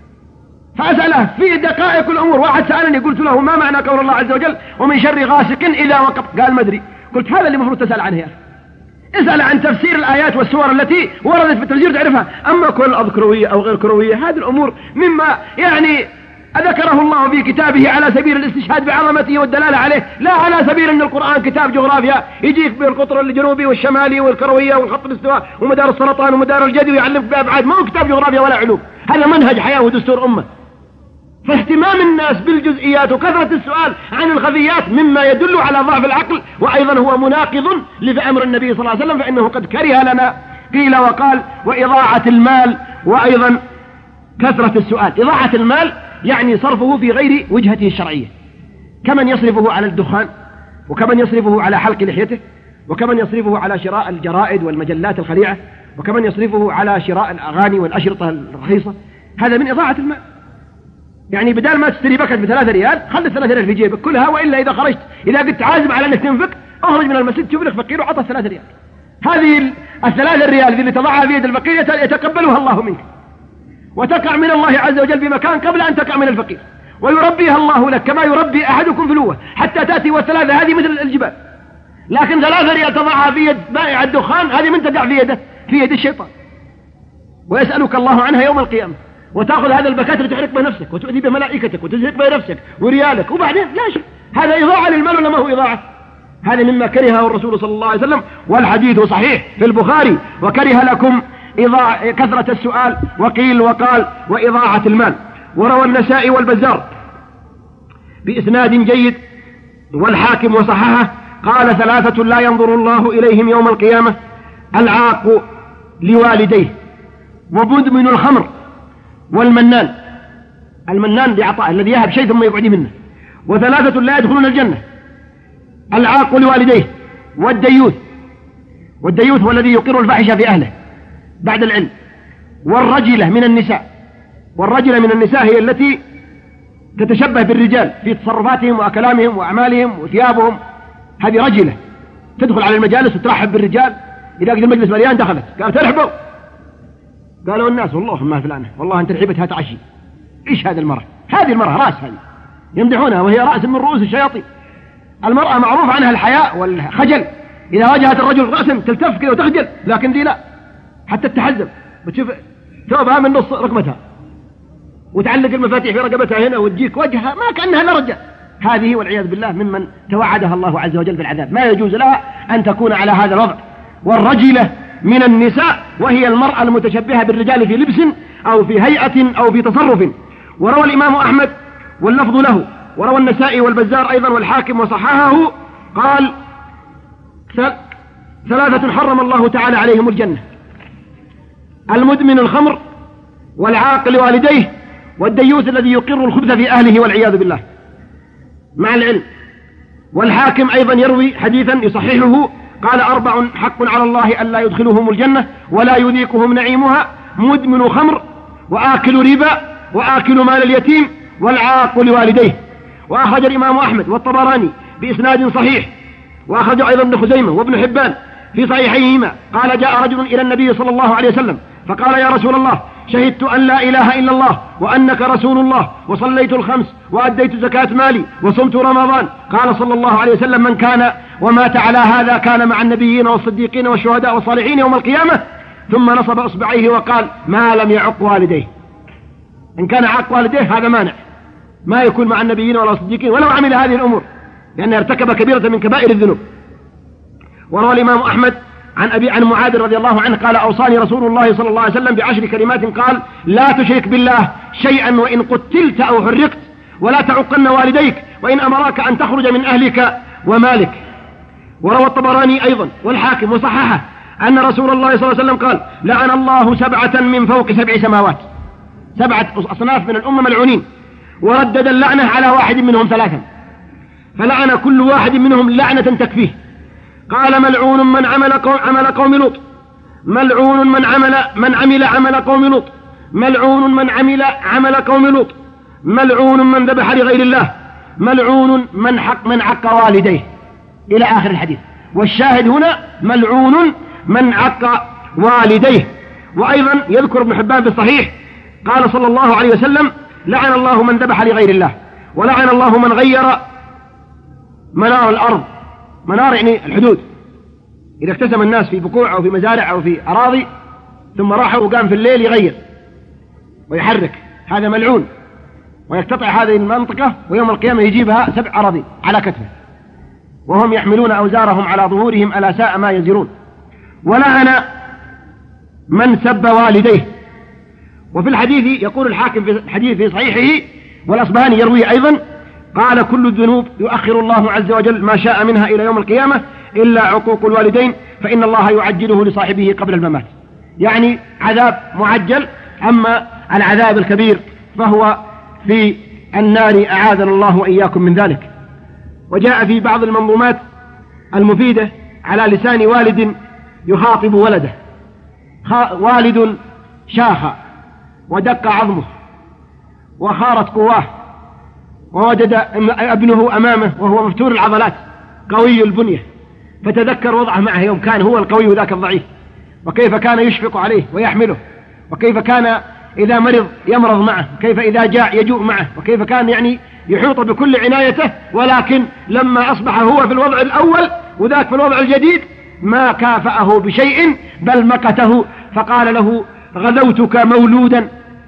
فأسأله في دقائق الأمور. واحد سألني قلت له ما معنى قول الله عز وجل ومن شر غاسق إذا وقب؟ قال مدري. قلت هذا اللي المفروض تسأل عنه يا أخي، اسأل عن تفسير الآيات والسور التي وردت في التفسير تعرفها. أما كل الأرض كروية أو غير كروية هذه الأمور مما يعني ذكره الله في كتابه على سبيل الاستشهاد بعظمته والدلالة عليه، لا على سبيل أن القرآن كتاب جغرافيا يجيك بالقطر الجنوبي والشمالي والكروية والخط الاستواء ومدار السرطان ومدار الجدي ويعلمك بأبعاد. ما هو كتاب جغرافيا ولا علوم، هذا منهج حياة ودستور أمة. فاهتمام الناس بالجزئيات وكثرة السؤال عن الخفيات مما يدل على ضعف العقل، وأيضا هو مناقض لأمر النبي صلى الله عليه وسلم، فإنه قد كره لنا قيل وقال وإضاعة المال. وأيضا كثرة السؤال، إضاعة المال يعني صرفه في غير وجهته الشرعية، كمن يصرفه على الدخان، وكمن يصرفه على حلق لحيته، وكمن يصرفه على شراء الجرائد والمجلات الخليعة، وكمن يصرفه على شراء الأغاني والأشرطة الرخيصة. هذا من إضاعة المال. يعني بدال ما تشتري بكت ب3 ريال خلي 3 ريال في جيبك كلها، وإلا إذا خرجت إذا كنت عازم على أنك تنفق اخرج من المسجد شوف لك فقير وعطه 3 ريال. هذه 3 ريال اللي تضعها في يد الفقير يتقبلها الله منك، وتقع من الله عز وجل بمكان قبل أن تقع من الفقير، ويربيها الله لك كما يربي أحدكم فلوه حتى تأتي والثلاثة هذه مثل الجبال. لكن 3 ريال تضعها في يد بائع الدخان هذه من تقع في يد الشيطان، ويسألك الله عنها يوم القيامة، وتأخذ هذا البكات لتحرق به نفسك وتؤذي به ملائكتك وتزهق به نفسك وريالك، وبعدين لا شيء. هذا إضاعة للمال ولا ما هو إضاعة؟ هذا مما كرهه الرسول صلى الله عليه وسلم، والحديث صحيح في البخاري وكره لكم كثرة السؤال وقيل وقال وإضاعة المال. وروى النسائي والبزار بإسناد جيد والحاكم وصححه قال 3 لا ينظر الله إليهم يوم القيامة: العاق لوالديه، ومدمن الخمر، والمنان. المنان بعطاء الذي يهب شيء ثم يقعد منه. و3 لا يدخلون الجنة: العاق لوالديه، والديوث هو الذي يقر الفاحشة في أهله بعد العلم، والرجلة من النساء. والرجلة من النساء هي التي تتشبه بالرجال في تصرفاتهم وأكلامهم وأعمالهم وثيابهم، هذه رجلة تدخل على المجالس وترحب بالرجال، إذا قد المجلس مليان دخلت قال ترحبوا، قالوا الناس والله ما فلانة والله أنت رحبتها تعشي. إيش هذه المرأة؟ هذه المرأة رأس، هذه يمدحونها وهي رأس من رؤوس الشياطين. المرأة معروف عنها الحياء والخجل، إذا واجهت الرجل رأسا تلتف كذا وتخجل، لكن دي لا، حتى التحزم وتشوف ثوبها من نص رقبتها وتعلق المفاتيح في رقبتها هنا وتجيك وجهها ما كأنها لرجة. هذه والعياذ بالله ممن توعدها الله عز وجل بالعذاب، ما يجوز لها أن تكون على هذا الوضع. والرجلة من النساء وهي المرأة المتشبهة بالرجال في لبس أو في هيئة أو في تصرف. وروى الإمام أحمد واللفظ له، وروى النسائي والبزار أيضا والحاكم وصححه، قال 3 حرم الله تعالى عليهم الجنة: المدمن الخمر، والعاقل والديه، والديوث الذي يقر الخبث في أهله والعياذ بالله مع العلم. والحاكم أيضا يروي حديثا يصححه، قال 4 حق على الله ألا يدخلهم الجنة ولا يذيقهم نعيمها: مدمن خمر، وآكل ربا، وآكل مال اليتيم، والعاقل والديه. وأخرج الإمام أحمد والطبراني بإسناد صحيح، وأخرج أيضا ابن خزيمة وابن حبان في صحيحيهما، قال جاء رجل إلى النبي صلى الله عليه وسلم فقال: يا رسول الله، شهدت أن لا إله إلا الله وأنك رسول الله، وصليت الخمس، وأديت زكاة مالي، وصمت رمضان. قال صلى الله عليه وسلم: من كان ومات على هذا كان مع النبيين والصديقين والشهداء والصالحين يوم القيامة. ثم نصب إصبعيه وقال: ما لم يعق والديه. إن كان عق والديه هذا مانع، ما يكون مع النبيين ولا الصديقين ولو عمل هذه الأمور، لأنه ارتكب كبيرة من كبائر الذنوب. وروى الإمام أحمد عن معاذ رضي الله عنه قال: أوصاني رسول الله صلى الله عليه وسلم ب10 كلمات، قال: لا تشرك بالله شيئا وإن قتلت أو حرقت، ولا تعقن والديك، وإن أمراك أن تخرج من أهلك ومالك. وروى الطبراني أيضا والحاكم وصححه أن رسول الله صلى الله عليه وسلم قال: لعن الله 7 من فوق 7 سماوات، 7 أصناف من الأمة ملعونين، وردد اللعنة على واحد منهم 3، فلعن كل واحد منهم لعنة تكفيه. قال: ملعون من عمل قوم لوط، ملعون من عمل عمل قوم لوط، ملعون من عمل عمل قوم لوط، ملعون من ذبح لغير الله، ملعون من عق والديه، إلى آخر الحديث. والشاهد هنا ملعون من عق والديه. وأيضا يذكر ابن حبان في الصحيح قال صلى الله عليه وسلم: لعن الله من ذبح لغير الله، ولعن الله من غير منار الأرض. منار يعني الحدود، إذا اقتسم الناس في بقوع أو في مزارع أو في أراضي ثم راحوا وقام في الليل يغير ويحرك، هذا ملعون، ويقتطع هذه المنطقة ويوم القيامة يجيبها 7 أراضي على كتفه، وهم يحملون أوزارهم على ظهورهم ألا ساء ما يزرون. ولعن من سب والديه. وفي الحديث يقول الحاكم في الحديث في صحيحه والأصبهاني يرويه أيضا، قال: كل الذنوب يؤخر الله عز وجل ما شاء منها إلى يوم القيامة إلا عقوق الوالدين، فإن الله يعجله لصاحبه قبل الممات. يعني عذاب معجل، أما العذاب الكبير فهو في النار، أعاذنا الله وإياكم من ذلك. وجاء في بعض المنظومات المفيدة على لسان والد يخاطب ولده: والد شاخ ودق عظمه وخارت قواه، ووجد ابنه أمامه وهو مفتور العضلات قوي البنية، فتذكر وضعه معه يوم كان هو القوي وذاك الضعيف، وكيف كان يشفق عليه ويحمله، وكيف كان إذا مرض يمرض معه، كيف إذا جاء يجوء معه، وكيف كان يعني يحوط بكل عنايته. ولكن لما أصبح هو في الوضع الأول وذاك في الوضع الجديد ما كافأه بشيء بل مقته، فقال له: غذوتك مولودا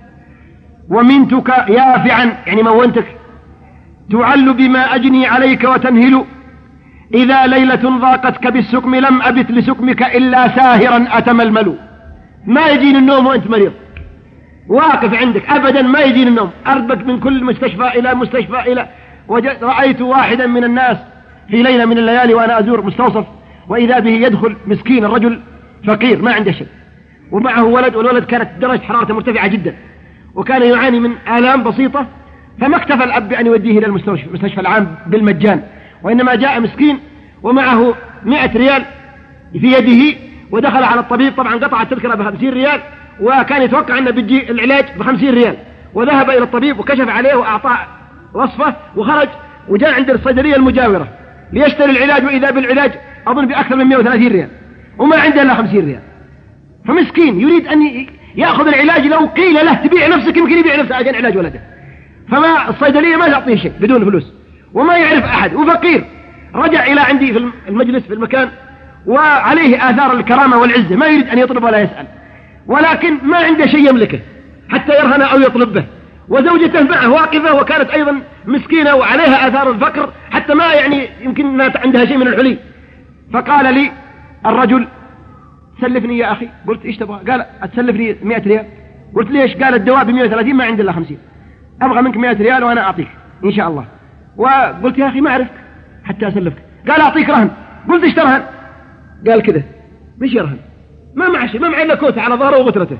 ومنتك يافعا، يعني مونتك، تعل بما أجني عليك وتنهل، إذا ليلة ضاقتك بالسكم لم أبت لسكمك إلا ساهرا أتململ. ما يجين النوم وأنت مريض، واقف عندك أبدا ما يجين النوم، أربك من كل مستشفى إلى مستشفى رأيت واحدا من الناس في ليلة من الليالي وأنا أزور مستوصف، وإذا به يدخل مسكين الرجل فقير ما عنده شيء، ومعه ولد، والولد كانت درجة حرارته مرتفعة جدا، وكان يعاني من آلام بسيطة، فما اكتفى الأب بأن يوديه إلى المستشفى العام بالمجان، وإنما جاء مسكين ومعه 100 ريال في يده، ودخل على الطبيب. طبعا قطع التذكرة ب50 ريال، وكان يتوقع أنه بيجي العلاج ب50 ريال، وذهب إلى الطبيب وكشف عليه وأعطاه وصفة، وخرج وجاء عند الصيدلية المجاورة ليشتري العلاج، وإذا بالعلاج أظن بأكثر من 130 ريال وما عنده إلا 50 ريال، فمسكين يريد أن يأخذ العلاج. لو قيل له تبيع نفسك يمكن يبيع نفسه عشان علاج ولده، فما الصيدلية ما تعطيه شيء بدون فلوس وما يعرف أحد وفقير. رجع إلى عندي في المجلس في المكان وعليه آثار الكرامة والعزة، ما يريد أن يطلب ولا يسأل، ولكن ما عنده شيء يملكه حتى يرهن أو يطلب به، وزوجته معه واقفة وكانت أيضا مسكينة وعليها آثار الفقر حتى ما يعني يمكن ما عندها شيء من الحلي. فقال لي الرجل سلفني يا أخي. قلت إيش تبغى؟ قال أتسلفني 100 ريال. قلت ليش؟ قال الدواء ب130 ما عندي إلا 50، أبغى منك 100 ريال وأنا أعطيك إن شاء الله. وقلت يا أخي ما أعرفك حتى أسلفك. قال أعطيك رهن. قلت إيش ترهن؟ قال كذا. مش يرهن؟ ما معه شيء، ما معه إلا كوته على ظهره وغترته.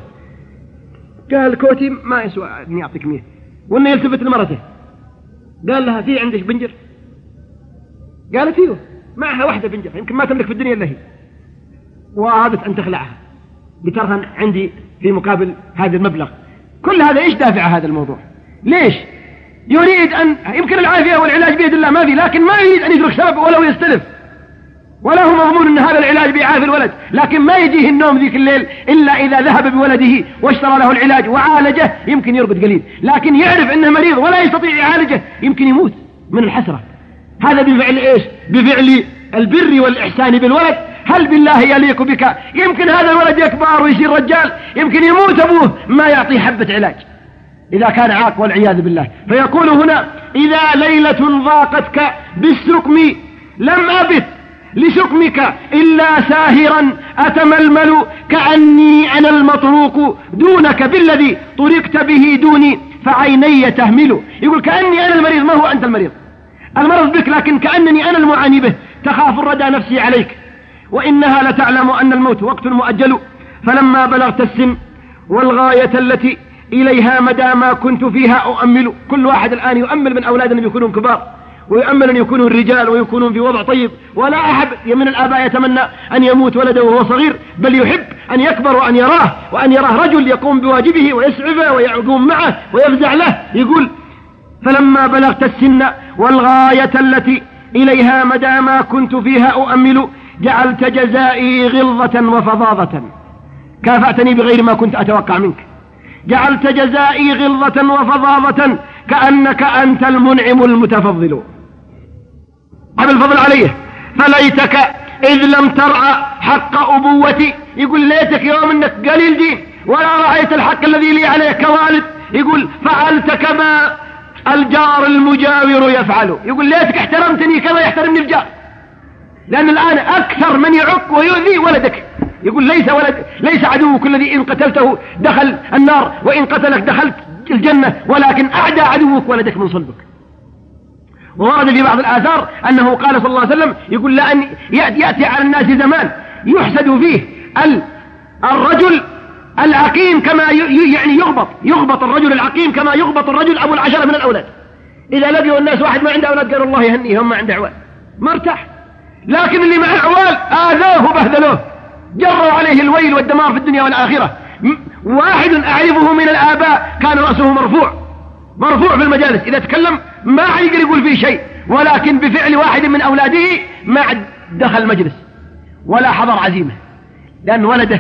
قال كوتي ما يسوى إني أعطيك 100. وإنه يلتفت لمرته قال لها في عندك بنجر؟ قالت ايوه معها واحدة بنجر يمكن ما تملك في الدنيا إلا هي، وأرادت أن تخلعها بترهن عندي في مقابل هذا المبلغ. كل هذا إيش دافع هذا الموضوع؟ ليش؟ يريد أن يمكن العافية والعلاج بيد الله ما في، لكن ما يريد أن يترك سبب ولو يستلف، ولا هو مضمون أن هذا العلاج بيعافي الولد، لكن ما يجيه النوم ذيك الليل إلا إذا ذهب بولده واشترى له العلاج وعالجه، يمكن يرقد قليل، لكن يعرف أنه مريض ولا يستطيع يعالجه يمكن يموت من الحسرة. هذا بفعل إيش؟ بفعل البر والإحسان بالولد. هل بالله يليق بك يمكن هذا الولد يكبر ويصير رجال، يمكن يموت أبوه ما يعطي حبة علاج إذا كان عاق والعياذ بالله. فيقول هنا إذا ليلة ضاقتك بالسكم لم أبت لسكمك إلا ساهرا أتململ كأني أنا المطروق دونك بالذي طرقت به دوني فعيني تهمل. يقول كأني أنا المريض، ما هو أنت المريض، المرض بك، لكن كأنني أنا المعاني به، تخاف الردى نفسي عليك وإنها لتعلم أن الموت وقت مؤجل. فلما بلغت السن والغاية التي إليها مدى ما كنت فيها أؤمل. كل واحد الآن يؤمل من أولاد أن يكونون كبار، ويؤمل أن يكونوا الرجال ويكونون في وضع طيب، ولا أحد من الآباء يتمنى أن يموت ولده وهو صغير، بل يحب أن يكبر وأن يراه رجل يقوم بواجبه ويسعفه ويقوم معه ويفزع له. يقول فلما بلغت السن والغاية التي إليها مدى ما كنت فيها أؤمل جعلت جزائي غلظة وفظاظة، كافأتني بغير ما كنت أتوقع منك. جعلت جزائي غلظة وفظاظة كأنك أنت المنعم المتفضل أبي الفضل عليه. فليتك إذ لم ترعى حق أبوتي. يقول ليتك يوم أنك قليل دين ولا رأيت الحق الذي لي عليك كوالد. يقول فعلت كما الجار المجاور يفعل. يقول ليتك احترمتني كما يحترمني الجار، لأن الآن أكثر من يعق ويؤذي ولدك. يقول ليس عدوك الذي إن قتلته دخل النار وإن قتلك دخلت الجنة، ولكن أعدى عدوك ولدك من صلبك. وورد في بعض الآثار أنه قال صلى الله عليه وسلم يقول لأن يأتي على الناس زمان يحسد فيه الرجل العقيم كما يعني يغبط الرجل العقيم كما يغبط الرجل أبو العشرة من الأولاد. إذا لقوا الناس واحد ما عنده أولاد قالوا الله يهنيهم ما عنده عوال ما ارتاح، لكن اللي معه عوال آذوه وبهدلوه جروا عليه الويل والدمار في الدنيا والآخرة. واحد أعرفه من الآباء كان رأسه مرفوع في المجالس، إذا تكلم ما يقدر يقول فيه شيء، ولكن بفعل واحد من أولاده ما عد دخل مجلس ولا حضر عزيمة، لأن ولده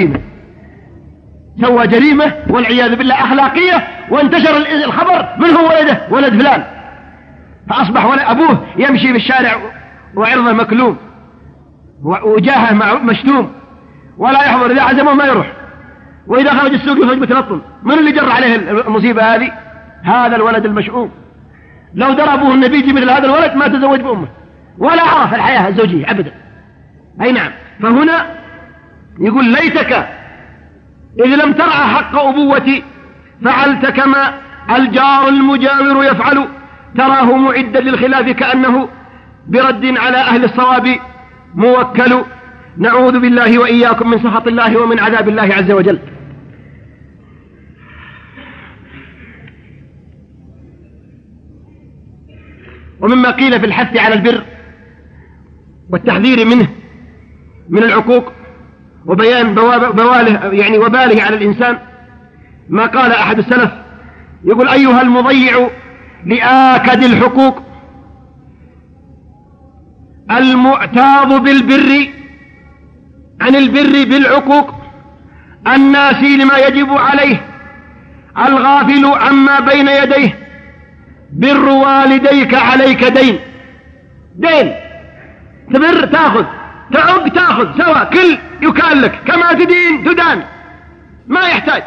سوى جريمة والعياذ بالله أخلاقية، وانتشر الخبر من هو ولده ولد فلان، فأصبح أبوه يمشي بالشارع وعرضه مكلوم وجاهه مشتوم ولا يحضر، إذا عزمه ما يروح، وإذا خرج السوق يخرج متلطم. من اللي جر عليه المصيبة هذه؟ هذا الولد المشؤوم. لو ضربوه النبي مثل هذا الولد ما تزوج بأمه ولا عرف الحياة الزوجية أبدا. أي نعم. فهنا يقول ليتك إذ لم ترعى حق أبوتي فعلت كما الجار المجاور يفعل، تراه معدا للخلاف كأنه برد على أهل الصواب موكل. نعوذ بالله وإياكم من سخط الله ومن عذاب الله عز وجل. ومما قيل في الحث على البر والتحذير منه من العقوق وبيان وباله على الإنسان ما قال أحد السلف يقول أيها المضيع لآكد الحقوق المعتاض بالبر عن البر بالعقوق، الناسي لما يجب عليه، الغافل عما بين يديه. بر والديك عليك دين، دين تبر تاخذ، تعق تاخذ، سواء كل يكال لك، كما تدين تدان، ما يحتاج.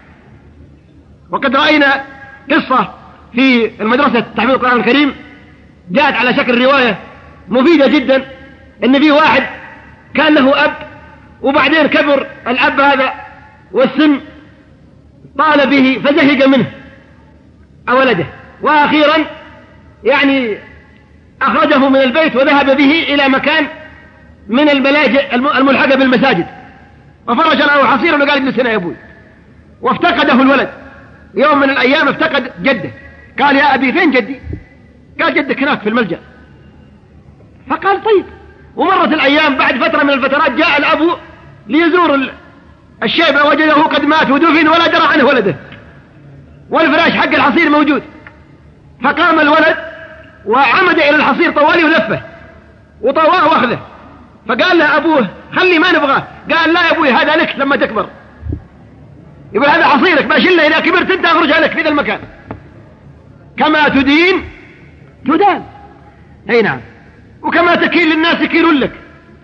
وقد رأينا قصة في المدرسة تحفيظ القرآن الكريم جاءت على شكل رواية مفيدة جدا، ان في واحد كان له أب، وبعدين كبر الأب هذا والسن طال به فزهق منه ولده، وأخيرا يعني أخرجه من البيت وذهب به إلى مكان من الملاجئ الملحقة بالمساجد، وفرج له حصيرا وقال اجلس هنا يا أبوي. وافتقده الولد يوم من الأيام، افتقد جده، قال يا أبي فين جدي؟ قال جدك هناك في الملجأ. فقال طيب. ومرت الأيام، بعد فترة من الفترات جاء الأب ليزور الشيبة، وجده قد مات ودفن ولا درى عنه ولده، والفراش حق الحصير موجود. فقام الولد وعمد إلى الحصير طوالي ولفه وطواه واخذه، فقال له أبوه خلي ما نبغاه. قال لا يا أبوي هذا لك لما تكبر، يقول هذا حصيرك باشله إذا كبرت انت أخرجها لك في ذا المكان، كما تدين تدان. أي نعم، وكما تكيل للناس يكيلون لك.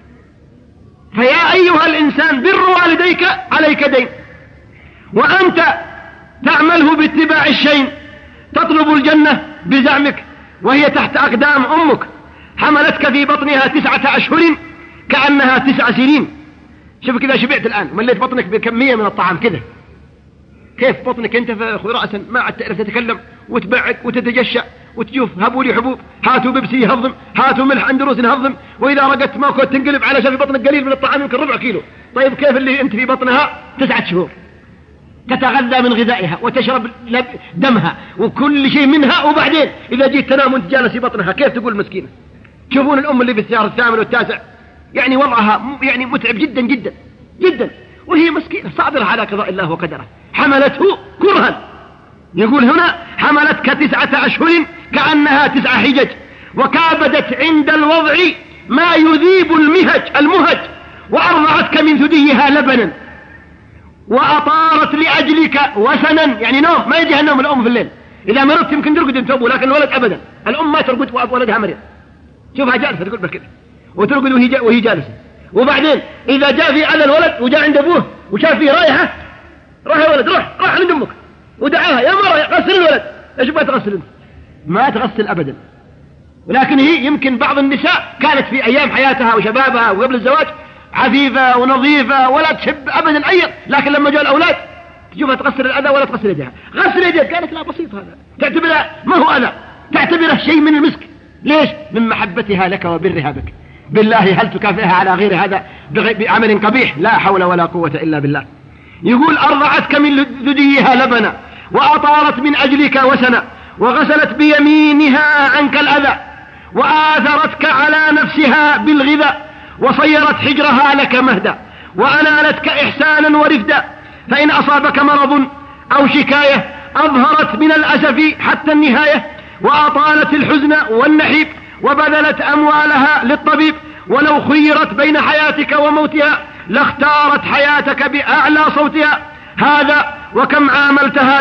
فيا أيها الإنسان بر والديك عليك دين، وأنت تعمله باتباع الشيء، تطلب الجنة بزعمك وهي تحت أقدام أمك، حملتك في بطنها 9 أشهر كأنها 9 سنين. شوف كذا شبعت الآن ومليت بطنك بكمية من الطعام كذا، كيف بطنك انت رأسا ما عاد تعرف تتكلم وتبعد وتتجشع وتجوف. هبوا لي حبوب، هاتوا بيبسي يهضم، هاتوا ملح اندروس يهضم، واذا رقدت ما كنت تنقلب على شاف بطنك قليل من الطعام يمكن ربع كيلو. طيب كيف اللي انت في بطنها 9 شهور تتغذى من غذائها وتشرب دمها وكل شيء منها، وبعدين اذا جيت تنام وانت جالس في بطنها كيف تقول مسكينة؟ تشوفون الام اللي في السيارة الثامن والتاسع يعني وضعها يعني متعب جدا جدا جدا، وهي مسكينة صابرة على قضاء الله وقدره، حملته كرها. يقول هنا حملتك 9 أشهر كأنها 9 حجج، وكابدت عند الوضع ما يذيب المهج، وأرضعتك من ثديها لبنا، وأطارت لأجلك وسنا، يعني نوم ما يجيها النوم الأم في الليل، إذا مرضت يمكن ترقد انت أبوه، لكن الولد أبدا الأم ما ترقد ولدها مريض. شوفها جالسة تقول بكذا وترقد وهي جالسة. وبعدين إذا جاء في على الولد وجاء عند أبوه وشاف فيه رايحة، راح يا ولد راح عند أمك ودعاها يا مرة غسل الولد. ايش بقى تغسل انت؟ ما تغسل أبدا. ولكن هي يمكن بعض النساء كانت في أيام حياتها وشبابها وقبل الزواج عفيفة ونظيفة ولا تحب أبدا أي، لكن لما جاء الأولاد تشوفها تغسل الأذى ولا تغسل يدها. غسل يدك قالت لا بسيط هذا، تعتبرها ما هو أذى، تعتبره شيء من المسك. ليش؟ من محبتها لك وبرها بك. بالله هل تكافئها على غير هذا بعمل قبيح؟ لا حول ولا قوة إلا بالله. يقول أرضعتك من ثديها لبنا، وأطارت من أجلك وسنا، وغسلت بيمينها عنك الأذى، وآثرتك على نفسها بالغذاء، وصيرت حجرها لك مهدا، وأنالتك إحسانا ورفدا. فإن أصابك مرض أو شكاية أظهرت من الأسف حتى النهاية، وأطالت الحزن والنحيب، وبذلت أموالها للطبيب. ولو خيرت بين حياتك وموتها لاختارت حياتك بأعلى صوتها. هذا وكم عاملتها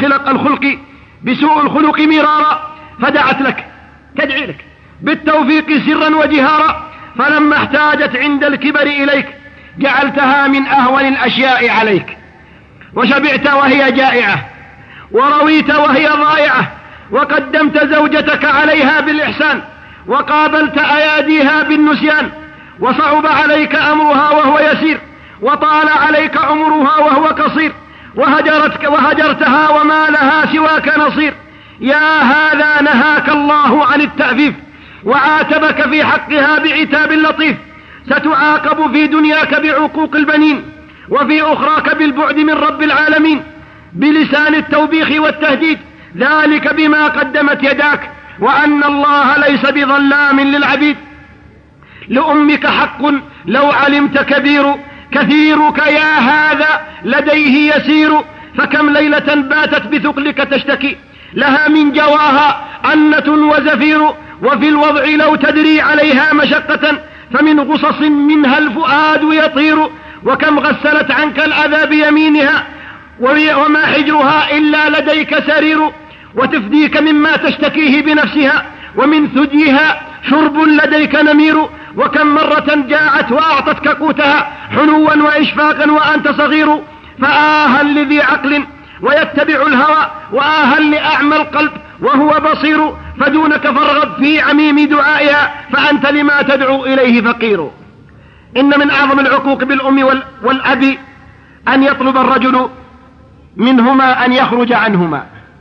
بسوء الخلق مرارا، فدعت لك تدعي لك بالتوفيق سرا وجهارا، فلما احتاجت عند الكبر إليك جعلتها من أهون الأشياء عليك، وشبعت وهي جائعة، ورويت وهي ضائعة، وقدمت زوجتك عليها بالإحسان، وقابلت أياديها بالنسيان، وصعب عليك أمرها وهو يسير، وطال عليك عمرها وهو قصير، وهجرتها وما لها سواك نصير. يا هذا نهاك الله عن التأفيف، وعاتبك في حقها بعتاب لطيف. ستعاقب في دنياك بعقوق البنين، وفي أخراك بالبعد من رب العالمين بلسان التوبيخ والتهديد، ذلك بما قدمت يداك، وأن الله ليس بظلام للعبيد. لأمك حق لو علمت كثيرك يا هذا لديه يسير، فكم ليلة باتت بثقلك تشتكي، لها من جواها أنة وزفير، وفي الوضع لو تدري عليها مشقة فمن غصص منها الفؤاد يطير. وكم غسلت عنك الأذى بيمينها وما حجرها إلا لديك سرير. وتفديك مما تشتكيه بنفسها ومن ثديها شرب لديك نمير. وكم مرة جاءت وأعطتك قوتها حنوا وإشفاقا وأنت صغير. فآها لذي عقل ويتبع الهوى وآها لأعمى القلب وهو بصير. فدونك فارغب في عميم دعائها فأنت لما تدعو إليه فقير. إن من أعظم العقوق بالأم والأب أن يطلب الرجل منهما أن يخرج عنهما.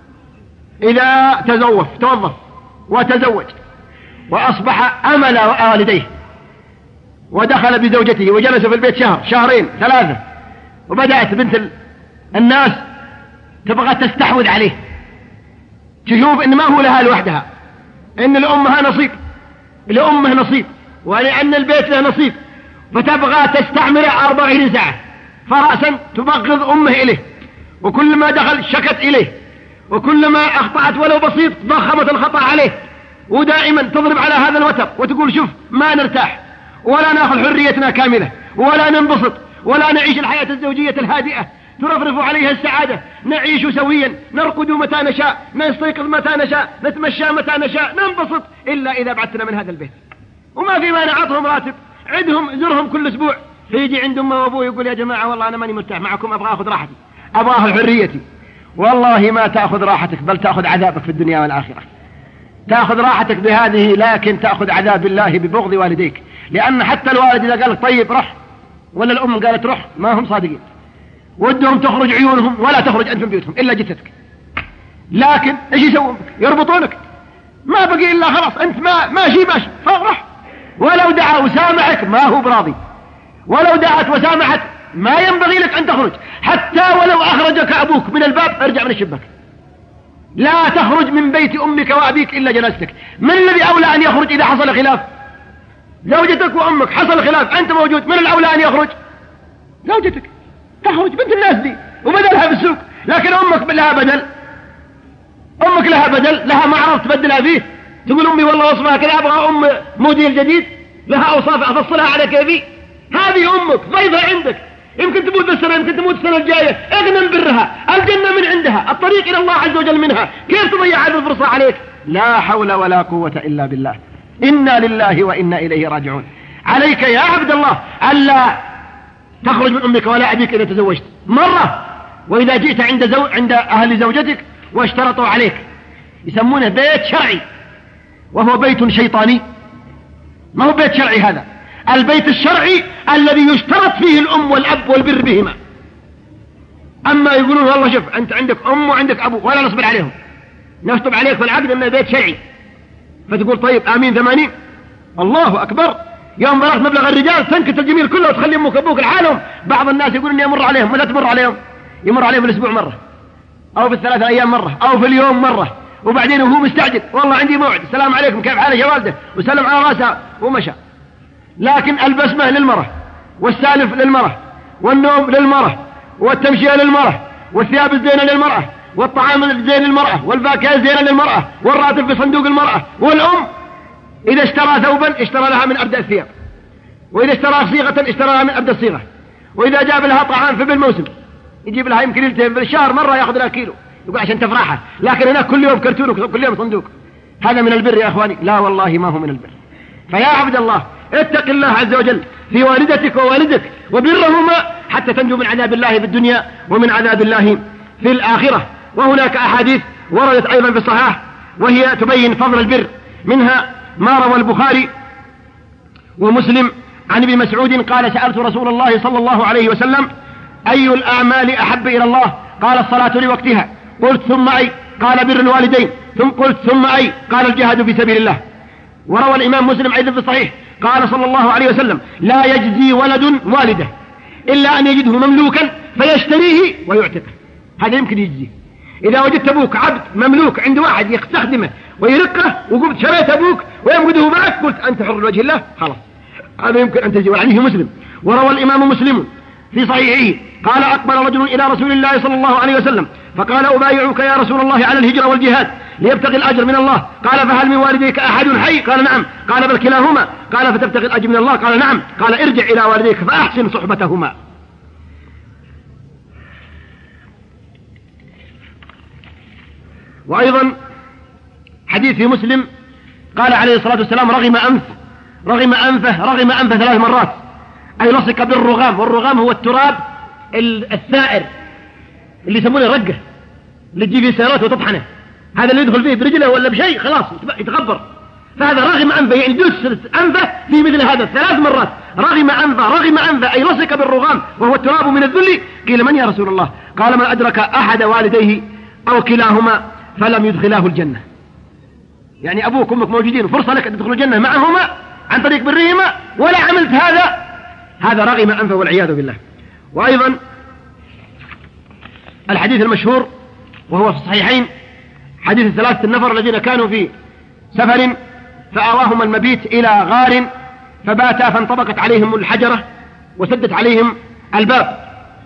إذا توظف وتزوج وأصبح أمل والديه ودخل بزوجته وجلس في البيت شهر شهرين ثلاثة وبدأت بنت الناس تبغى تستحوذ عليه، تشوف إن ما هو لها لوحدها، إن لأمها نصيب، لأمه نصيب، ولأن البيت له نصيب، فتبغى تستعمل 24 ساعة، فرأسا تبغض أمه إليه، وكل ما دخل شكت إليه، وكل ما أخطأت ولو بسيط ضخمت الخطأ عليه، ودائما تضرب على هذا الوتر وتقول شوف ما نرتاح ولا نأخذ حريتنا كاملة ولا ننبسط ولا نعيش الحياة الزوجية الهادئة ترفرف عليها السعادة، نعيش سويا، نرقد متى نشاء، نستيقظ متى نشاء، نتمشى متى نشاء، ننبسط إلا إذا بعثنا من هذا البيت. وما في مانع عطهم راتب، عدهم زرهم كل أسبوع، فيجي عند أمه وأبوه يقول يا جماعة والله أنا ماني مرتاح معكم، أبغى أخذ راحتي، أبغى أخذ حريتي. والله ما تأخذ راحتك بل تأخذ عذابك في الدنيا والآخرة. تأخذ راحتك بهذه لكن تأخذ عذاب الله ببغض والديك، لأن حتى الوالد إذا قال طيب رح ولا الأم قالت رح ما هم صادقين، ودهم تخرج عيونهم ولا تخرج أنت من بيوتهم إلا جثتك. لكن إيش يسوون؟ يربطونك، ما بقي إلا خلاص أنت ماشي فرح. ولو دعا وسامحك ما هو براضي، ولو دعت وسامحت ما ينبغي لك أن تخرج، حتى ولو أخرجك أبوك من الباب ارجع من الشباك. لا تخرج من بيت أمك وأبيك إلا جنازتك. من الذي أولى أن يخرج إذا حصل خلاف؟ زوجتك وأمك، حصل خلاف أنت موجود، من الأولى أن يخرج؟ زوجتك. تخرج بنت الناس دي وبدلها بالسوق، لكن أمك لها بدل، أمك لها بدل، لها معرض تبدلها فيه، تقول أمي والله وصفها كذا أبغى أم موديل جديد لها أوصاف أفصلها على كيفي. هذه أمك ضيفة عندك، يمكن تموت السنة، يمكن تموت السنة الجاية، اغنم برها، الجنة من عندها، الطريق إلى الله عز وجل منها، كيف تضيع هذه الفرصة عليك؟ لا حول ولا قوة إلا بالله. إنا لله وإنا إليه راجعون. عليك يا عبد الله ألا تخرج من أمك ولا أبيك إذا تزوجت مرة، وإذا جئت عند أهل زوجتك واشترطوا عليك، يسمونه بيت شرعي وهو بيت شيطاني، ما هو بيت شرعي هذا. البيت الشرعي الذي يشترط فيه الأم والأب والبر بهما. أما يقولون والله شوف أنت عندك أم وعندك أبو ولا نصبر عليهم، نكتب عليك في العقد أنه بيت شرعي، فتقول طيب آمين 80 الله أكبر، يوم بلغت مبلغ الرجال تنكت الجميل كله وتخلي أمك أبوك العالم. بعض الناس يقول إني أمر عليهم، ولا تمر عليهم، يمر عليهم في الأسبوع مرة أو في الثلاثة أيام مرة أو في اليوم مرة، وبعدين وهو مستعجل والله عندي موعد، السلام عليكم كيف حالك يا والده، وسلم على راسها ومشى. لكن البسمة للمرة، والسالف للمرة، والنوم للمرة، والتمشية للمرة، والثياب الزينة للمرأة، والطعام الزين للمرأة، والفاكهة الزينة للمرأة، والراتب في صندوق المرأة. والأم إذا اشترى ثوبا اشترى لها من أبدأ الثياب، وإذا اشترى صيغة اشترى لها من أبدأ الصيغة، وإذا جاب لها طعام في بالموسم يجيب لها يمكن يلتهم بالشهر مرة يأخذ لها كيلو، يقول عشان تفرحها. لكن هناك كل يوم كرتون وكل يوم صندوق. هذا من البر يا أخواني؟ لا والله ما هو من البر. فيا عبد الله اتق الله عز وجل في والدتك ووالدك وبرهما حتى تنجو من عذاب الله في الدنيا ومن عذاب الله في الآخرة. وهناك أحاديث وردت أيضا في الصحاح وهي تبين فضل البر، منها ما روى البخاري ومسلم عن ابن مسعود قال سألت رسول الله صلى الله عليه وسلم أي الأعمال أحب إلى الله؟ قال الصلاة لوقتها. قلت ثم أي؟ قال بر الوالدين. قلت ثم أي؟ قال الجهاد في سبيل الله. وروى الإمام مسلم أيضا في الصحيح قال صلى الله عليه وسلم لا يجزي ولد والده إلا أن يجده مملوكا فيشتريه ويعتقه. هذا يمكن يجزي. إذا وجدت أبوك عبد مملوك عند واحد يستخدمه ويرقه وقلت شريت أبوك ويمقده معك قلت أنت حر لوجه الله، خلاص هذا يمكن أن تجزي. وعليه مسلم. وروى الإمام مسلم في صحيحه قال أقبل رجل إلى رسول الله صلى الله عليه وسلم فقال أبايعك يا رسول الله على الهجرة والجهاد ليبتغي الأجر من الله. قال فهل من والديك أحد حي؟ قال نعم. قال بل كلاهما. قال فتبتغي الأجر من الله؟ قال نعم. قال ارجع إلى والديك فأحسن صحبتهما. وأيضا حديث في مسلم قال عليه الصلاة والسلام رغم أنفه 3 مرات، أي لصق بالرغام. والرغام هو التراب الثائر اللي يسمونه رقة، اللي تجي فيه سيارات وتطحنه، هذا اللي يدخل فيه برجله ولا بشيء خلاص يتغبر. فهذا رغم أنفه، يعني دس أنفه في مثل هذا 3 مرات. رغم أنفه أي لصق بالرغام وهو التراب من الذل. قيل من يا رسول الله؟ قال من أدرك أحد والديه أو كلاهما فلم يدخلاه الجنة. يعني أبوك وأمك موجودين، فرصة لك أن تدخل الجنة معهما عن طريق برهما، ولا عملت هذا رغم أنفه والعياذ بالله. وأيضا الحديث المشهور وهو في الصحيحين، حديث 3 النفر الذين كانوا في سفر فآواهم المبيت إلى غار فباتا فانطبقت عليهم الحجرة وسدت عليهم الباب.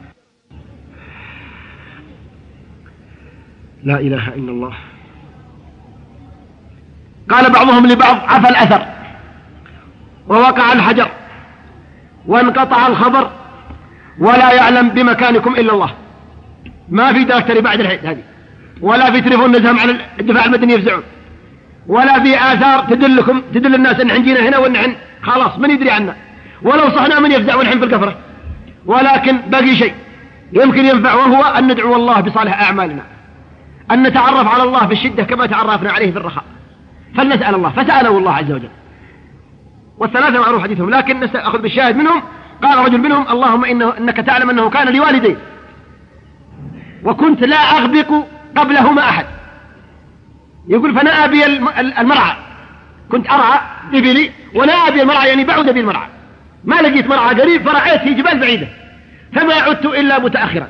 لا إله إلا الله. قال بعضهم لبعض عفى الأثر ووقع الحجر وانقطع الخبر ولا يعلم بمكانكم إلا الله. ما في داكتري بعد الحين هذه، ولا في تليفون نزهم على الدفاع المدني يفزعون، ولا في آثار تدل الناس أن عندنا هنا وأن خلاص من يدري عنا، ولو صحنا من يفزع ونحن في الكفرة. ولكن باقي شيء يمكن ينفع، وهو أن ندعو الله بصالح أعمالنا، أن نتعرف على الله في الشدة كما تعرفنا عليه في الرخاء. فلنسأل الله، فسأله الله عز وجل. والثلاثة معروف حديثهم، لكن نأخذ بالشاهد منهم. قال رجل منهم اللهم إنك تعلم أنه كان لوالدي وكنت لا أغبق قبلهما أحد. يقول فنأى بي المرعى، كنت أرعى إبلي ونأى بي المرعى، يعني بعد بي المرعى، ما لقيت مرعى قريب فرعيت في جبال بعيدة، فما عدت إلا متأخرا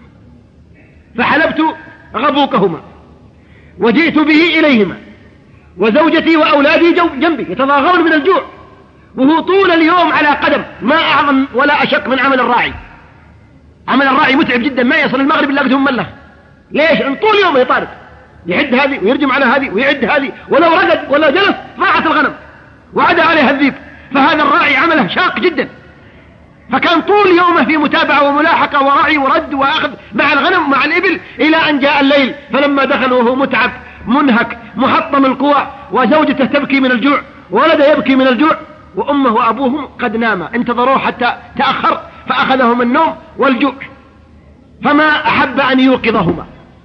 فحلبت غبوكهما وجئت به إليهما وزوجتي وأولادي جنبي يتضاغون من الجوع، وهو طول اليوم على قدم، ما أعظم ولا أشق من عمل الراعي. عمل الراعي متعب جدا، ما يصل المغرب إلا قدهم مله. ليش؟ ان طول يوم يطارد، يعد هذه ويرجم على هذه ويعد هذه، ولو رقد ولا جلس ضاعت الغنم وعدا عليها الذيب. فهذا الراعي عمله شاق جدا، فكان طول يومه في متابعة وملاحقة ورعي ورد وأخذ مع الغنم مع الإبل، إلى أن جاء الليل. فلما دخل وهو متعب منهك محطم القوى، وزوجته تبكي من الجوع وولده يبكي من الجوع، وأمه وأبوهم قد ناما، انتظروه حتى تأخر فأخذهم النوم والجوع، فما أحب أن يوقظهما،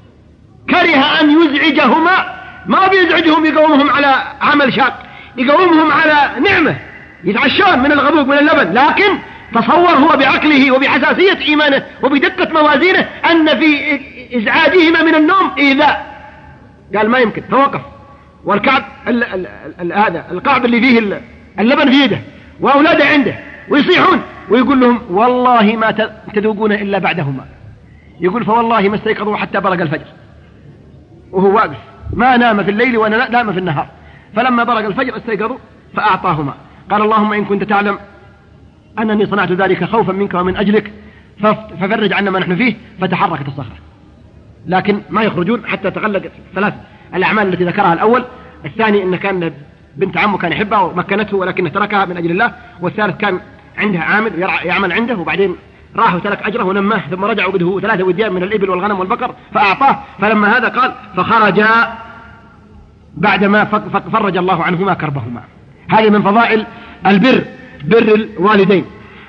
كره أن يزعجهما. ما بيزعجهم يقومهم على عمل شاق، يقومهم على نعمة يتعشون من الغبوق من اللبن، لكن تصور هو بعقله وبحساسية إيمانه وبدقة موازينه أن في إزعاجهما من النوم إيذاء. قال ما يمكن، فوقف. والكعب هذا القعب اللي فيه اللبن في يده وأولاده عنده، ويصيحون ويقول لهم والله ما تذوقون إلا بعدهما. يقول فوالله ما استيقظوا حتى برق الفجر، وهو واقف ما نام في الليل ولا نام في النهار. فلما برق الفجر استيقظوا فأعطاهما. قال اللهم إن كنت تعلم أنني صنعت ذلك خوفا منك ومن أجلك ففرج عنا ما نحن فيه. فتحركت الصخرة، لكن ما يخرجون حتى تغلقت 3 الأعمال التي ذكرها الأول. الثاني إن كان بنت عمه كان يحبها ومكنته ولكنه تركها من أجل الله. والثالث كان عندها عامل يعمل عنده، وبعدين راح وترك أجره ونماه، ثم رجع وقده 3 وديان من الإبل والغنم والبقر فأعطاه. فلما هذا قال فخرجا بعدما فرج الله عنهما كربهما. هذه من فضائل البر، بر الوالدين.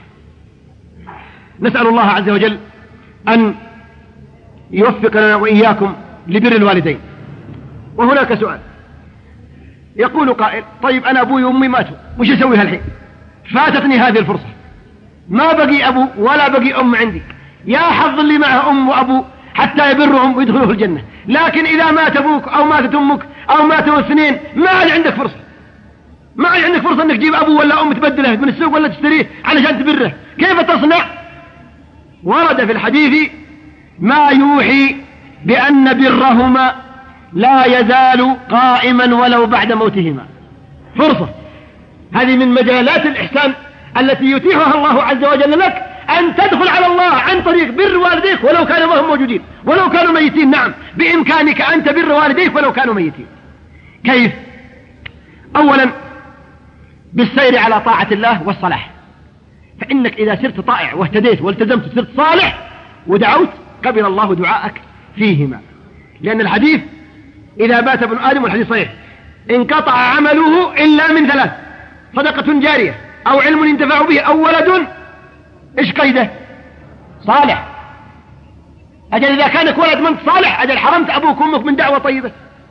نسأل الله عز وجل أن يوفقنا وإياكم لبر الوالدين. وهناك سؤال، يقول قائل طيب أنا أبوي وأمي ماتوا، وش أسوي هالحين؟ فاتتني هذه الفرصة، ما بقي أبو ولا بقي أم عندي، يا حظ اللي معه أم وأبو حتى يبرهم ويدخلوا في الجنة. لكن إذا مات أبوك أو ماتت أمك أو ماتوا الاثنين ما عاد عندك فرصة، ما عاد عندك فرصة أنك تجيب أبو ولا أم تبدله من السوق ولا تشتريه علشان تبره. كيف تصنع؟ ورد في الحديث ما يوحي بأن برهما لا يزال قائما ولو بعد موتهما. فرصة، هذه من مجالات الإحسان التي يتيحها الله عز وجل لك، أن تدخل على الله عن طريق بر والديك ولو كانوا وهم موجودين، ولو كانوا ميتين. نعم، بإمكانك أن تبر والديك ولو كانوا ميتين. كيف؟ أولا بالسير على طاعة الله والصلاح، فإنك إذا صرت طائع واهتديت والتزمت صرت صالح ودعوت قبل الله دعاءك فيهما. لأن الحديث إذا بات ابن آدم، والحديث صحيح، انقطع عمله إلا من ثلاث: صدقة جارية أو علم ينتفع به أو ولد إيش قيده؟ صالح. أجل إذا كانك ولد من صالح أجل حرمت أبوك وأمك من دعوة طيبة،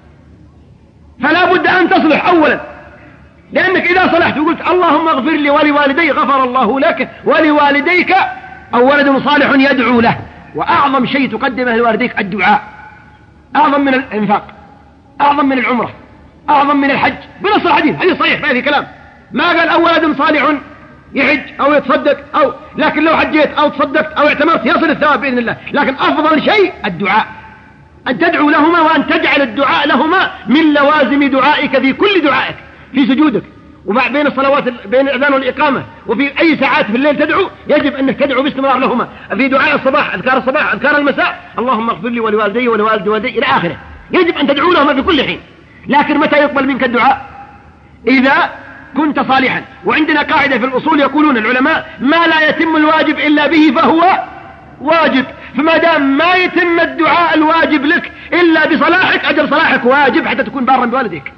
فلا بد أن تصلح أولا، لأنك إذا صلحت وقلت اللهم اغفر لي ولوالدي غفر الله لك ولوالديك، أو ولد صالح يدعو له. وأعظم شيء تقدمه لوالديك الدعاء، أعظم من الإنفاق، أعظم من العمرة، أعظم من الحج، بنص الحديث، حديث صحيح ما في كلام. ما قال أو ولد صالح يحج أو يتصدق أو، لكن لو حجيت أو تصدقت أو اعتمرت يصل الثواب بإذن الله. لكن أفضل شيء الدعاء، أن تدعو لهما وأن تجعل الدعاء لهما من لوازم دعائك في كل دعائك، في سجودك وبين الصلوات، بين الأذان والإقامة، وفي أي ساعات في الليل تدعو، يجب أنك تدعو باستمرار لهما. في دعاء الصباح، أذكار الصباح، أذكار المساء، اللهم اغفر لي ولوالدي ولوالد والدي إلى آخره، يجب أن تدعو لهما في كل حين. لكن متى يقبل منك الدعاء؟ إذا كنت صالحا. وعندنا قاعدة في الأصول يقولون العلماء: ما لا يتم الواجب إلا به فهو واجب. فما دام ما يتم الدعاء الواجب لك إلا بصلاحك، أجل صلاحك واجب حتى تكون بارا بوالديك.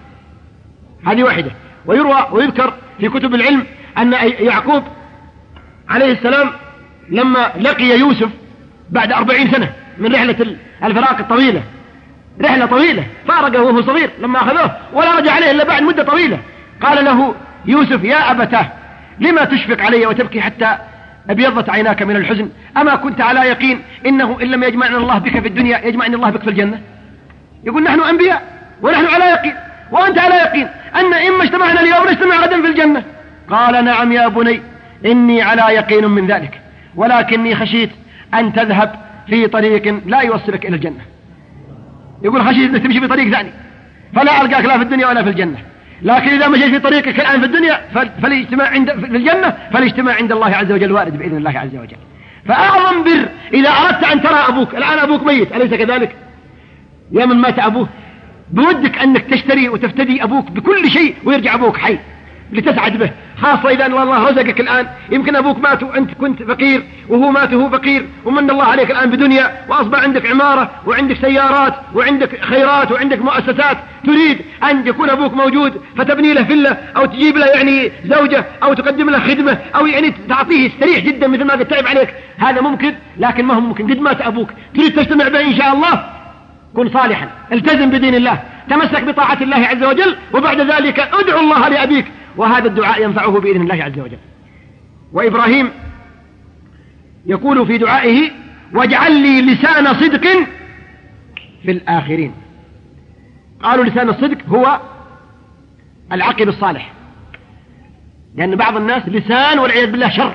هذه واحدة. ويروى ويذكر في كتب العلم أن يعقوب عليه السلام لما لقي يوسف بعد 40 سنة من رحلة الفراق الطويلة، رحلة طويلة، فارقه وهو صغير لما أخذوه ولا رجع عليه إلا بعد مدة طويلة، قال له يوسف: يا أبتاه لما تشفق علي وتبكي حتى أبيضت عيناك من الحزن؟ أما كنت على يقين إنه إن لم يجمعنا الله بك في الدنيا يجمعني الله بك في الجنة؟ يقول نحن أنبياء ونحن على يقين، وأنت على يقين أن إما اجتمعنا اليوم نجتمع غدا في الجنة. قال: نعم يا بني، إني على يقين من ذلك، ولكني خشيت أن تذهب في طريق لا يوصلك إلى الجنة. يقول خشيت أنك تمشي في طريق ثاني فلا ألقاك لا في الدنيا ولا في الجنة، لكن إذا مشيت في طريقك الآن في الدنيا فالاجتماع في الجنة، فالاجتماع عند الله عز وجل وارد بإذن الله عز وجل. فأعظم بر إذا أردت أن ترى أبوك، الآن أبوك ميت أليس كذلك؟ يا من مات أبوه بودك أنك تشتري وتفتدي أبوك بكل شيء ويرجع أبوك حي لتسعد به، خاصة إذا الله رزقك الآن. يمكن أبوك مات وأنت كنت فقير وهو مات وهو فقير، ومن الله عليك الآن بدنيا، وأصبح عندك عمارة وعندك سيارات وعندك خيرات وعندك مؤسسات، تريد أن يكون أبوك موجود فتبني له فيلا أو تجيب له يعني زوجة أو تقدم له خدمة أو يعني تعطيه استريح جدا مثل ما قد تعب عليك. هذا ممكن، لكن ما هو ممكن قد مات أبوك. تريد تجتمع به إن شاء الله، كن صالحا، التزم بدين الله، تمسك بطاعة الله عز وجل، وبعد ذلك ادعو الله لأبيك، وهذا الدعاء ينفعه بإذن الله عز وجل. وإبراهيم يقول في دعائه: واجعل لي لسان صدق في الآخرين. قالوا لسان الصدق هو العقل الصالح، لأن بعض الناس لسان والعياذ بالله شر،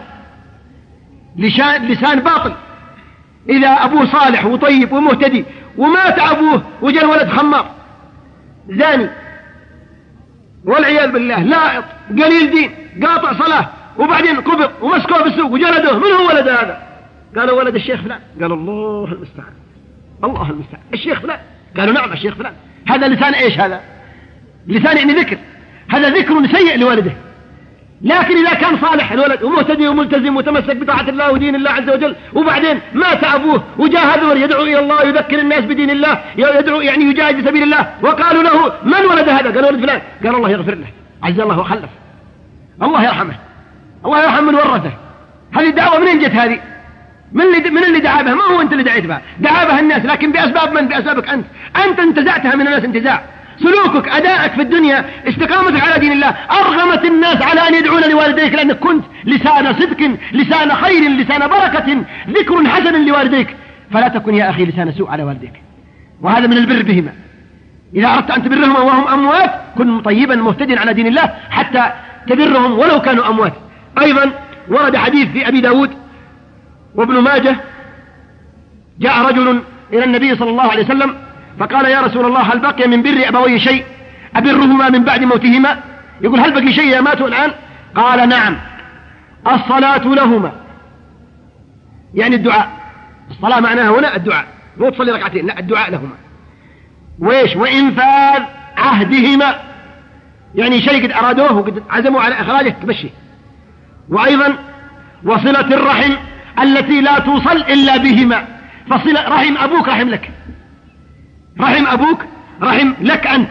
لسان باطل. إذا أبوه صالح وطيب ومهتدي ومات أبوه وجاء الولد خمار زاني والعياذ بالله، لائط قليل دين قاطع صلاة، وبعدين قبض ومسكوه بالسوق وجلدوه، من هو ولد هذا؟ قالوا ولد الشيخ فلان. قالوا الله المستعان، الله المستعان، الشيخ فلان. قالوا نعم الشيخ فلان. هذا لسان ايش؟ هذا لسان يعني ذكر، هذا ذكر سيء لوالده. لكن إذا كان صالح الولد ومهتدي وملتزم وتمسك بطاعة الله ودين الله عز وجل، وبعدين مات أبوه وجاء هذا يدعو إلى الله يذكر الناس بدين الله، يدعو يعني يجاهد في سبيل الله، وقالوا له من ولد هذا؟ قالوا ولد فلان. قال الله يغفر له، عز الله وخلف، الله يرحمه، الله يرحم من ورثه. هذه الدعوة منين جت هذه؟ من اللي دعا بها؟ ما هو أنت اللي دعيت بها، دعا بها الناس، لكن بأسباب من؟ بأسبابك أنت انتزعتها من الناس انتزاع. سلوكك، أدائك في الدنيا، استقامتك على دين الله أرغمت الناس على أن يدعون لوالديك، لأنك كنت لسان صدق، لسان خير، لسان بركة، ذكر حسن لوالديك. فلا تكن يا أخي لسان سوء على والديك، وهذا من البر بهما. إذا أردت أن تبرهما وهم أموات كن طيبا مهتديا على دين الله حتى تبرهم ولو كانوا أموات. أيضا ورد حديث في أبي داود وابن ماجه: جاء رجل إلى النبي صلى الله عليه وسلم فقال: يا رسول الله، هل بقي من بر أبوي شيء أبرهما من بعد موتهما؟ يقول هل بقي شيء يا ماتوا الآن؟ قال: نعم، الصلاة لهما يعني الدعاء. الصلاة معناها هنا الدعاء، مو تصلي ركعتين، لا الدعاء لهما. وإيش؟ وإنفاذ عهدهما، يعني شيء قد أرادوه وقد عزموا على إخراجه تمشي. وأيضا وصلة الرحم التي لا توصل إلا بهما، فصلة رحم أبوك رحم لك، رحم أبوك رحم لك أنت.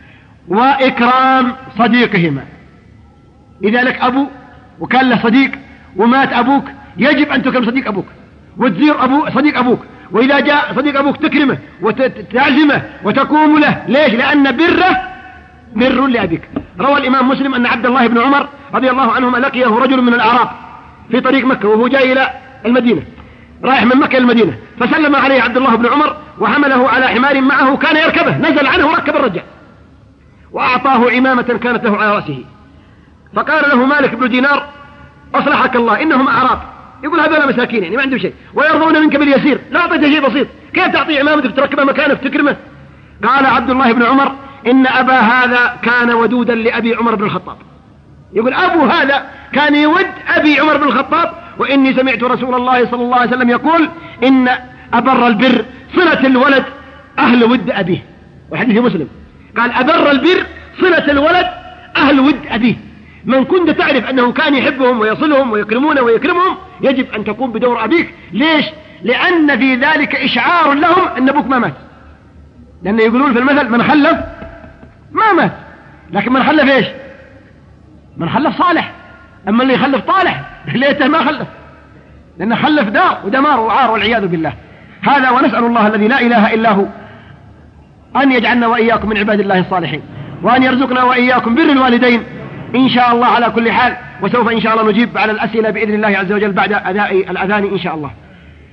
وإكرام صديقهما، إذا لك أبو وكان له صديق ومات أبوك يجب أن تكرم صديق أبوك وتزير صديق أبوك، وإذا جاء صديق أبوك تكرمه وتعزمه وتقوم له. ليش؟ لأن بره بر لأبيك. روى الإمام مسلم أن عبد الله بن عمر رضي الله عنهما لقيه رجل من الأعراب في طريق مكة وهو جاي إلى المدينة، رايح من مكة إلى المدينة، فسلم عليه عبد الله بن عمر وحمله على حمار معه كان يركبه، نزل عنه وركب الرجل وأعطاه عمامة كانت له على رأسه. فقال له مالك بن دينار أصلحك الله إنهم أعراب، يقول هذول مساكين يعني ما عندهم شيء ويرضون منك باليسير، لا أعطيته شيء بسيط، كيف تعطي عمامتك تركبها مكانك تكرمه؟ قال عبد الله بن عمر إن أبا هذا كان ودودا لأبي عمر بن الخطاب، يقول أبو هذا كان يود أبي عمر بن الخطاب، وإني سمعت رسول الله صلى الله عليه وسلم يقول إن أبر البر صلة الولد أهل ود أبيه، وحديث مسلم قال أبر البر صلة الولد أهل ود أبيه. من كنت تعرف أنه كان يحبهم ويصلهم ويكرمونه ويكرمهم يجب أن تقوم بدور أبيك. ليش؟ لأن في ذلك إشعار لهم أن أبوك ما مات، لأن يقولون في المثل من خلف ما مات، لكن من خلف إيش؟ من خلف صالح، أما اللي يخلف طالح ليته ما خلف، لأنه خلف دار ودمار وعار والعياذ بالله. هذا ونسأل الله الذي لا إله إلا هو أن يجعلنا وإياكم من عباد الله الصالحين، وأن يرزقنا وإياكم بر الوالدين إن شاء الله على كل حال. وسوف إن شاء الله نجيب على الأسئلة بإذن الله عز وجل بعد أداء الأذان إن شاء الله.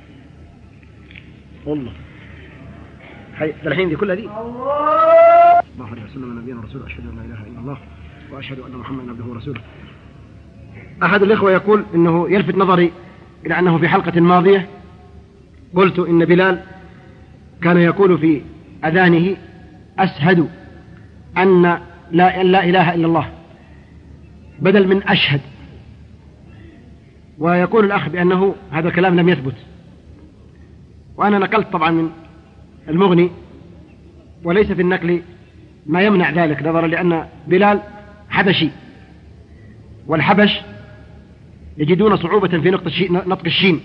والله الحين دي كل هذه الله عليه وسلم نبينا ورسوله، أشهد أن لا إله إلا الله وأشهد أن محمدا عبده ورسوله. أحد الإخوة يقول إنه يلفت نظري إلى أنه في حلقة ماضية قلت إن بلال كان يقول في أذانه أشهد أن لا إله إلا الله بدل من أشهد، ويقول الأخ بأنه هذا الكلام لم يثبت، وأنا نقلت طبعا من المغني وليس في النقل ما يمنع ذلك، نظرا لأن بلال حبشي، والحبش يجدون صعوبة في نطق الشين،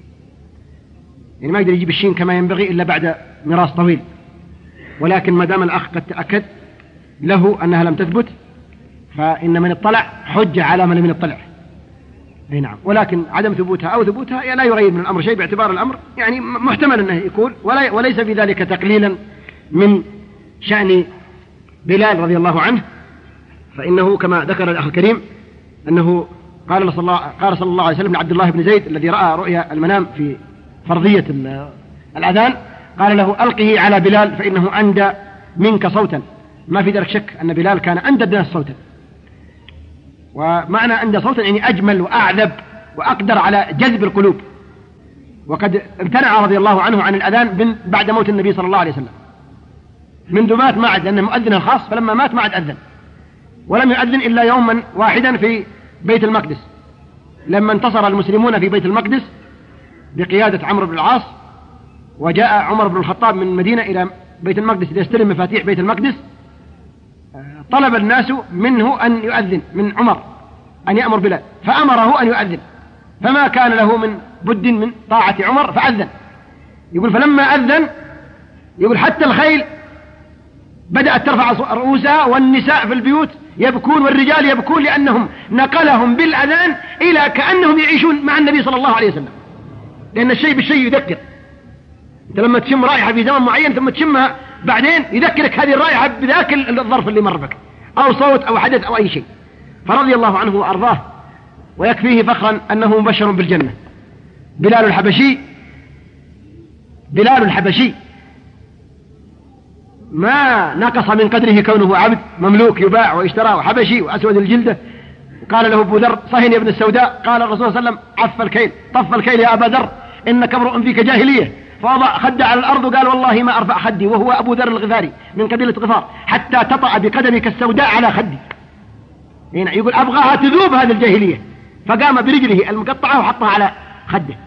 يعني ما يقدر يجيب الشين كما ينبغي إلا بعد مراس طويل، ولكن ما دام الأخ قد تأكد له أنها لم تثبت فإن من اطلع حجة على من لم يطلع. أي نعم، ولكن عدم ثبوتها أو ثبوتها يعني لا يغير من الأمر شيء، باعتبار الأمر يعني محتمل أنه يكون، وليس في ذلك تقليلا من شأن بلال رضي الله عنه، فإنه كما ذكر الأخ الكريم أنه قال صلى الله عليه وسلم لعبد الله بن زيد الذي رأى رؤيا المنام في فرضية الأذان، قال له ألقه على بلال فإنه أندى منك صوتا. ما في ذلك شك أن بلال كان أندى الناس صوتا، ومعنى أندى صوتا يعني أجمل وأعذب وأقدر على جذب القلوب، وقد امتنع رضي الله عنه عن الأذان بعد موت النبي صلى الله عليه وسلم، منذ مات ما عد، لأنه مؤذن الخاص، فلما مات ما عد أذن، ولم يؤذن إلا يوما واحدا في بيت المقدس لما انتصر المسلمون في بيت المقدس بقيادة عمرو بن العاص، وجاء عمر بن الخطاب من المدينة إلى بيت المقدس ليستلم مفاتيح بيت المقدس، طلب الناس منه أن يؤذن، من عمر أن يأمر بلال، فأمره أن يؤذن، فما كان له من بد من طاعة عمر فأذن. يقول فلما أذن يقول حتى الخيل بدأت ترفع رؤوسها والنساء في البيوت يبكون والرجال يبكون، لأنهم نقلهم بالأذان إلى كأنهم يعيشون مع النبي صلى الله عليه وسلم، لأن الشيء بالشيء يذكر. أنت لما تشم رائحة في زمن معين ثم تشمها بعدين يذكرك هذه الرائحة بذاك الظرف اللي مر بك، أو صوت أو حدث أو أي شيء. فرضي الله عنه وأرضاه، ويكفيه فخرا أنه مبشر بالجنة. بلال الحبشي ما نقص من قدره كونه عبد مملوك يباع ويشترى وحبشي وأسود الجلدة. قال له أبو ذر صهن يا ابن السوداء، قال الرسول صلى الله عليه وسلم طف الكيل يا أبا ذر إنك امرؤ فيك جاهلية، فوضع خد على الأرض وقال والله ما أرفع خدي، وهو أبو ذر الغفاري من قبيلة غفار، حتى تطأ بقدمك السوداء على خدي. هنا يقول أبغاها تذوب هذه الجاهلية، فقام برجله المقطعة وحطها على خده.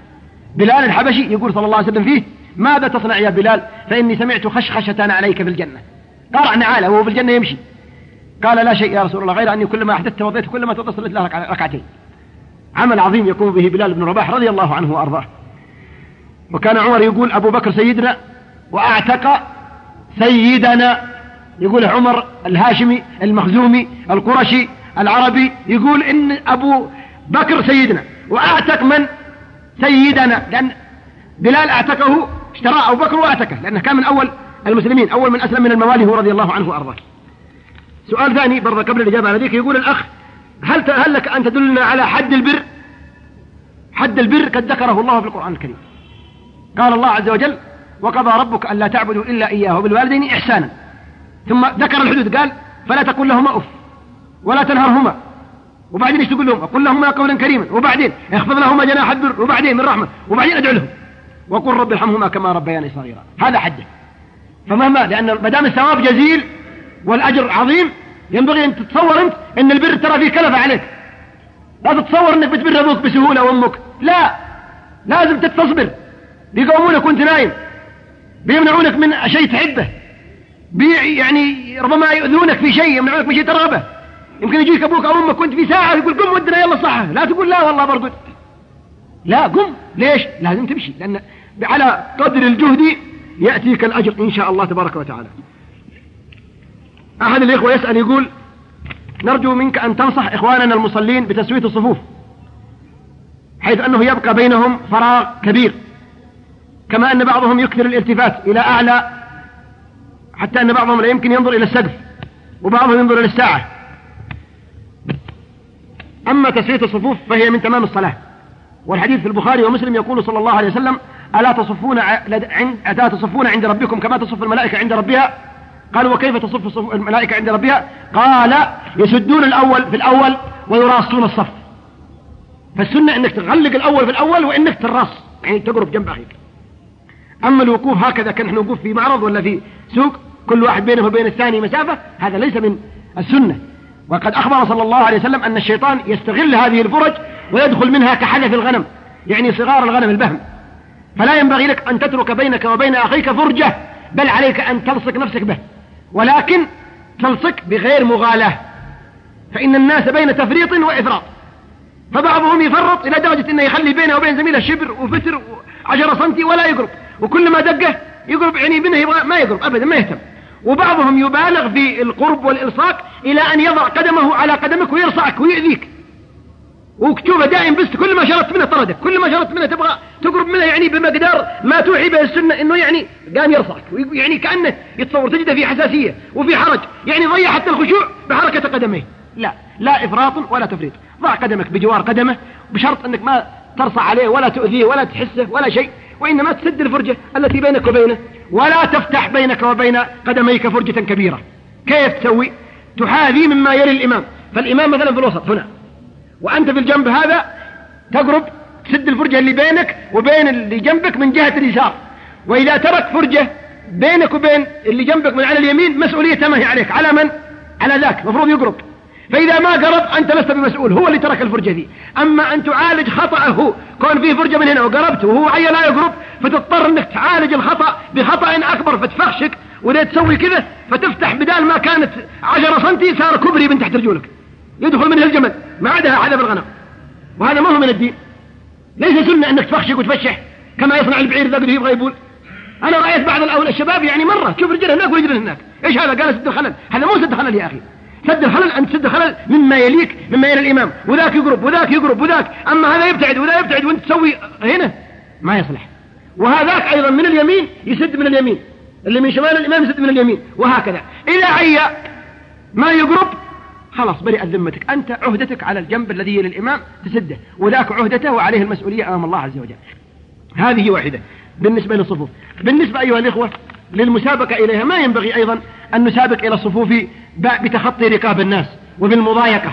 بلال الحبشي يقول صلى الله عليه وسلم فيه: ماذا تصنع يا بلال؟ فإني سمعت خشخشة عليك في الجنة. قرع نعاله وهو في الجنة يمشي. قال: لا شيء يا رسول الله، غير أني كلما أحدثت توضيت كلما تصلت له ركعتين. عمل عظيم يقوم به بلال بن رباح رضي الله عنه وأرضاه. وكان عمر يقول: أبو بكر سيدنا وأعتق سيدنا. يقول عمر الهاشمي المخزومي القرشي العربي يقول إن أبو بكر سيدنا وأعتق من؟ سيدنا، لأن بلال أعتقه، اشتراه أبو بكر وأعتقه، لأنه كان من أول المسلمين، أول من أسلم من الموالي هو رضي الله عنه وأرضاه. سؤال ثاني برضه قبل الإجابة على ذلك، يقول الأخ: هل لك أن تدلنا على حد البر؟ حد البر قد ذكره الله في القرآن الكريم. قال الله عز وجل: وقضى ربك ألا تعبدوا إلا إياه وبالوالدين إحسانا. ثم ذكر الحدود قال: فلا تقل لهما أف ولا تنهرهما. وبعدين ايش تقول لهم؟ قل لهما قولا كريما. وبعدين اخفض لهما جناح البر. وبعدين من رحمة. وبعدين ادعو لهم وقل رب ارحمهما كما ربياني صغيرا. هذا حده. فمهما، لأن ما دام الثواب جزيل والأجر عظيم، ينبغي أن تتصور أنت أن البر ترى فيه كلفة عليك. لا تتصور أنك بتبر أبوك بسهولة وأمك، لا، لازم تتصبر. بيقومونك وأنت نايم، بيمنعونك من شيء تحبه، يعني ربما يؤذونك في شيء، يمنعونك من شيء ترغبه. يمكن يجيك أبوك أو أمك وأنت في ساعة يقول: قم ودنا يلا صحة. لا تقول لا والله برضو، لا قم. ليش؟ لازم تمشي، لأن على قدر الجهد يأتيك الأجر إن شاء الله تبارك وتعالى. أحد الإخوة يسأل يقول: نرجو منك أن تنصح إخواننا المصلين بتسوية الصفوف، حيث أنه يبقى بينهم فراغ كبير، كما أن بعضهم يكثر الالتفات إلى أعلى، حتى أن بعضهم لا يمكن ينظر إلى السقف، وبعضهم ينظر إلى الساعة. أما تسوية الصفوف فهي من تمام الصلاة، والحديث في البخاري ومسلم يقول صلى الله عليه وسلم: ألا تصفون عند ربكم كما تصف الملائكة عند ربها؟ قالوا: وكيف تصف الملائكة عند ربها؟ قال: يسدون الأول في الأول ويراصون الصف. فالسنة أنك تغلق الأول في الأول، وأنك تراص يعني تقرب جنب أخيك. أما الوقوف هكذا كان نوقف في معرض ولا في سوق كل واحد بينه وبين الثاني مسافة، هذا ليس من السنة. وقد أخبر صلى الله عليه وسلم أن الشيطان يستغل هذه الفرج ويدخل منها كحلف الغنم، يعني صغار الغنم البهم. فلا ينبغي لك أن تترك بينك وبين أخيك فرجة، بل عليك أن تلصق نفسك به، ولكن تلصق بغير مغالاة، فإن الناس بين تفريط وإفراط. فبعضهم يفرط إلى درجة أنه يخلي بينه وبين زميله شبر وفتر 10 سنتي ولا يقرب، وكل ما دقه يقرب، يعني منه يبغى ما يقرب أبدا، ما يهتم. وبعضهم يبالغ في القرب والإلصاق إلى أن يضع قدمه على قدمك ويرصعك ويؤذيك، وكتوبة دائم، بس كل ما شرطت منه طردك، كل ما شرطت منه تبغى تقرب منه، يعني بمقدار ما توحي به السنة أنه يعني قام يرصعك، يعني كأنه يتصور تجده في حساسية وفي حرج، يعني ضيع حتى الخشوع بحركة قدميه. لا إفراط ولا تفريط. ضع قدمك بجوار قدمه، بشرط أنك ما ترصع عليه ولا تؤذيه ولا تحسه ولا شيء، وإنما تسد الفرجة التي بينك وبينه، ولا تفتح بينك وبين قدميك فرجة كبيرة. كيف تسوي؟ تحاذي مما يلي الإمام، فالإمام مثلا في الوسط هنا، وأنت في الجنب هذا، تقرب تسد الفرجة اللي بينك وبين اللي جنبك من جهة اليسار. وإذا ترك فرجة بينك وبين اللي جنبك من على اليمين، مسؤولية ما هي عليك، على من؟ على ذاك، مفروض يقرب. فإذا ما قرب أنت لست بمسؤول، هو اللي ترك الفرجة دي. أما أن تعالج خطأه، كون فيه فرجة من هنا وقربت وهو عيا لا يقرب، فتضطر أنك تعالج الخطأ بخطأ أكبر، فتفخشك ولا تسوي كذا، فتفتح بدال ما كانت 10 سنتي صار كبري من تحت رجولك، يدخل منه الجمل ما عادها عذاب الغنم. وهذا ما هو من الدين. ليس سنة أنك تفخشك وتفشح كما يصنع البعير ذا اللي يبغى يبول. أنا رأيت بعض الشباب يعني مرة شوف رجله هناك ورجله هناك، إيش هذا؟ قال سد الخلل. هذا مو سد خلل يا أخي، سد الخلل أن تسد خلل مما يليك، مما يلي الإمام، وذاك يقرب وذاك يقرب وذاك، أما هذا يبتعد وذا يبتعد وانت تسوي هنا ما يصلح. وهذاك أيضا من اليمين يسد من اليمين، اللي من شمال الإمام يسد من اليمين، وهكذا. إذا عيا ما يقرب خلاص برئت ذمتك، أنت عهدتك على الجنب الذي يلي الإمام تسده، وذاك عهدته وعليه المسؤولية أمام الله عز وجل. هذه واحدة بالنسبة للصفوف. بالنسبة أيها الإخوة للمسابقة إليها، ما ينبغي أيضا أن نسابق إلى الصفوف بتخطي رقاب الناس وبالمضايقة،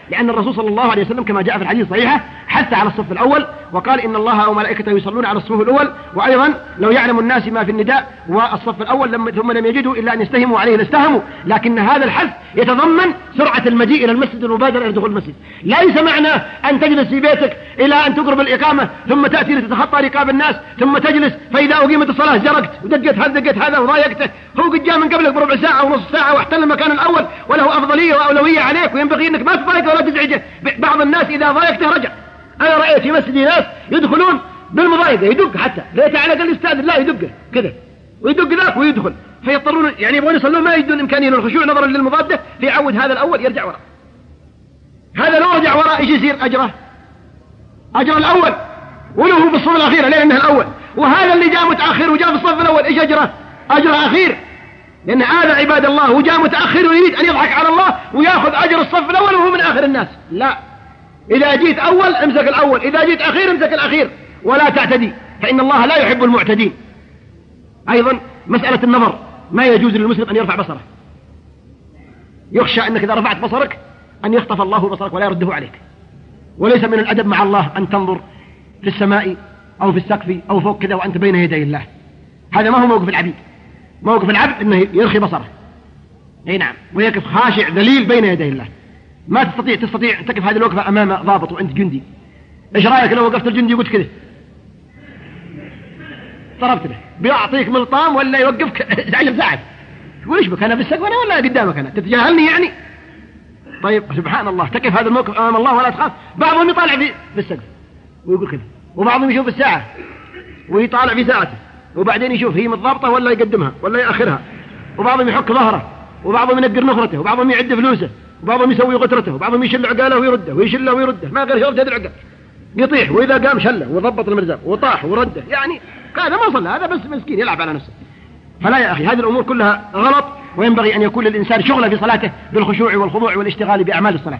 لأن الرسول صلى الله عليه وسلم كما جاء في الحديث الصحيحة حث على الصف الأول وقال إن الله وملائكته يصلون على الصف الأول، وأيضا لو يعلم الناس ما في النداء والصف الأول ثم لم يجدوا إلا أن يستهموا عليه لاستهموا. لكن هذا الحث يتضمن سرعة المجيء إلى المسجد والمبادرة إلى دخول المسجد. ليس معناه أن تجلس في بيتك إلى أن تقرب الإقامة ثم تأتي لتتخطى ركاب الناس ثم تجلس فإذا أقيمت الصلاة جرقت ودقت هذا وضايقته. هو قد جاء من قبلك بربع ساعة أو نصف ساعة واحتل المكان الأول وله أفضلية وأولوية عليك، وينبغي أنك ما تضايقه ولا تزعجه. بعض الناس إذا ضايقته رجع. أنا رأيت في مسجد ناس يدخلون بالمضايقة، يدق حتى ليت على قال الاستاذ لا يدقه كذا ويدق ذاك ويدخل، فيضطرون يعني يبغون يصلون ما يجدون إمكانية للخشوع نظرا للمضادة، فيعود هذا الأول يرجع وراء. هذا لو رجع وراء ايش يصير؟ أجر الأول وله بالصف الأخيرة لأنه الأول. وهذا اللي جاء متأخر وجاء في الصف الأول ايش أجره؟ أجر أخير، لأن هذا عباد الله وجاء متأخر ويريد أن يضحك على الله ويأخذ أجر الصف الأول وهو من آخر الناس. لا، إذا جيت أول امسك الأول، إذا جيت أخير امسك الأخير، ولا تعتدي فإن الله لا يحب المعتدين. أيضا مسألة النظر، ما يجوز للمسلم أن يرفع بصره. يخشى أنك إذا رفعت بصرك أن يخطف الله بصرك ولا يرده عليك. وليس من الأدب مع الله أن تنظر في السماء أو في السقف أو فوق كذا وأنت بين يدي الله. هذا ما هو موقف العبيد. موقف العبد أنه يرخي بصره، أي نعم، ويقف خاشع ذليل بين يدي الله. ما تستطيع تقف هذه الوقفة أمام ضابط وأنت جندي. إيش رأيك لو وقفت الجندي وقلت كذا ضربت له بيعطيك ملطام ولا يوقفك 10 ساعات؟ تقول إيش بك أنا في السقف ولا قدامك أنا؟ تتجاهلني يعني؟ طيب سبحان الله، تقف هذا الموقف أمام الله ولا تخاف. بعضهم يطالع في السقف ويقول كذا، وبعضهم يشوف الساعة ويطالع في ساعته وبعدين يشوف هي متضابطة ولا يقدمها ولا يأخرها، وبعضهم يحك ظهره، وبعضهم ينقر نخرته، وبعضهم يعد فلوسه، وبعضهم يسوي غترته، وبعضهم يشل عقاله ويرده ويشله ويرده، ما قال شرط هذا العقال يطيح، وإذا قام شله وضبط المرزاق وطاح ورده. يعني هذا ما صلى، هذا بس مسكين يلعب على نفسه. فلا يا أخي، هذه الأمور كلها غلط، وينبغي أن يكون للإنسان شغله في صلاته بالخشوع والخضوع والاشتغال بأعمال الصلاة.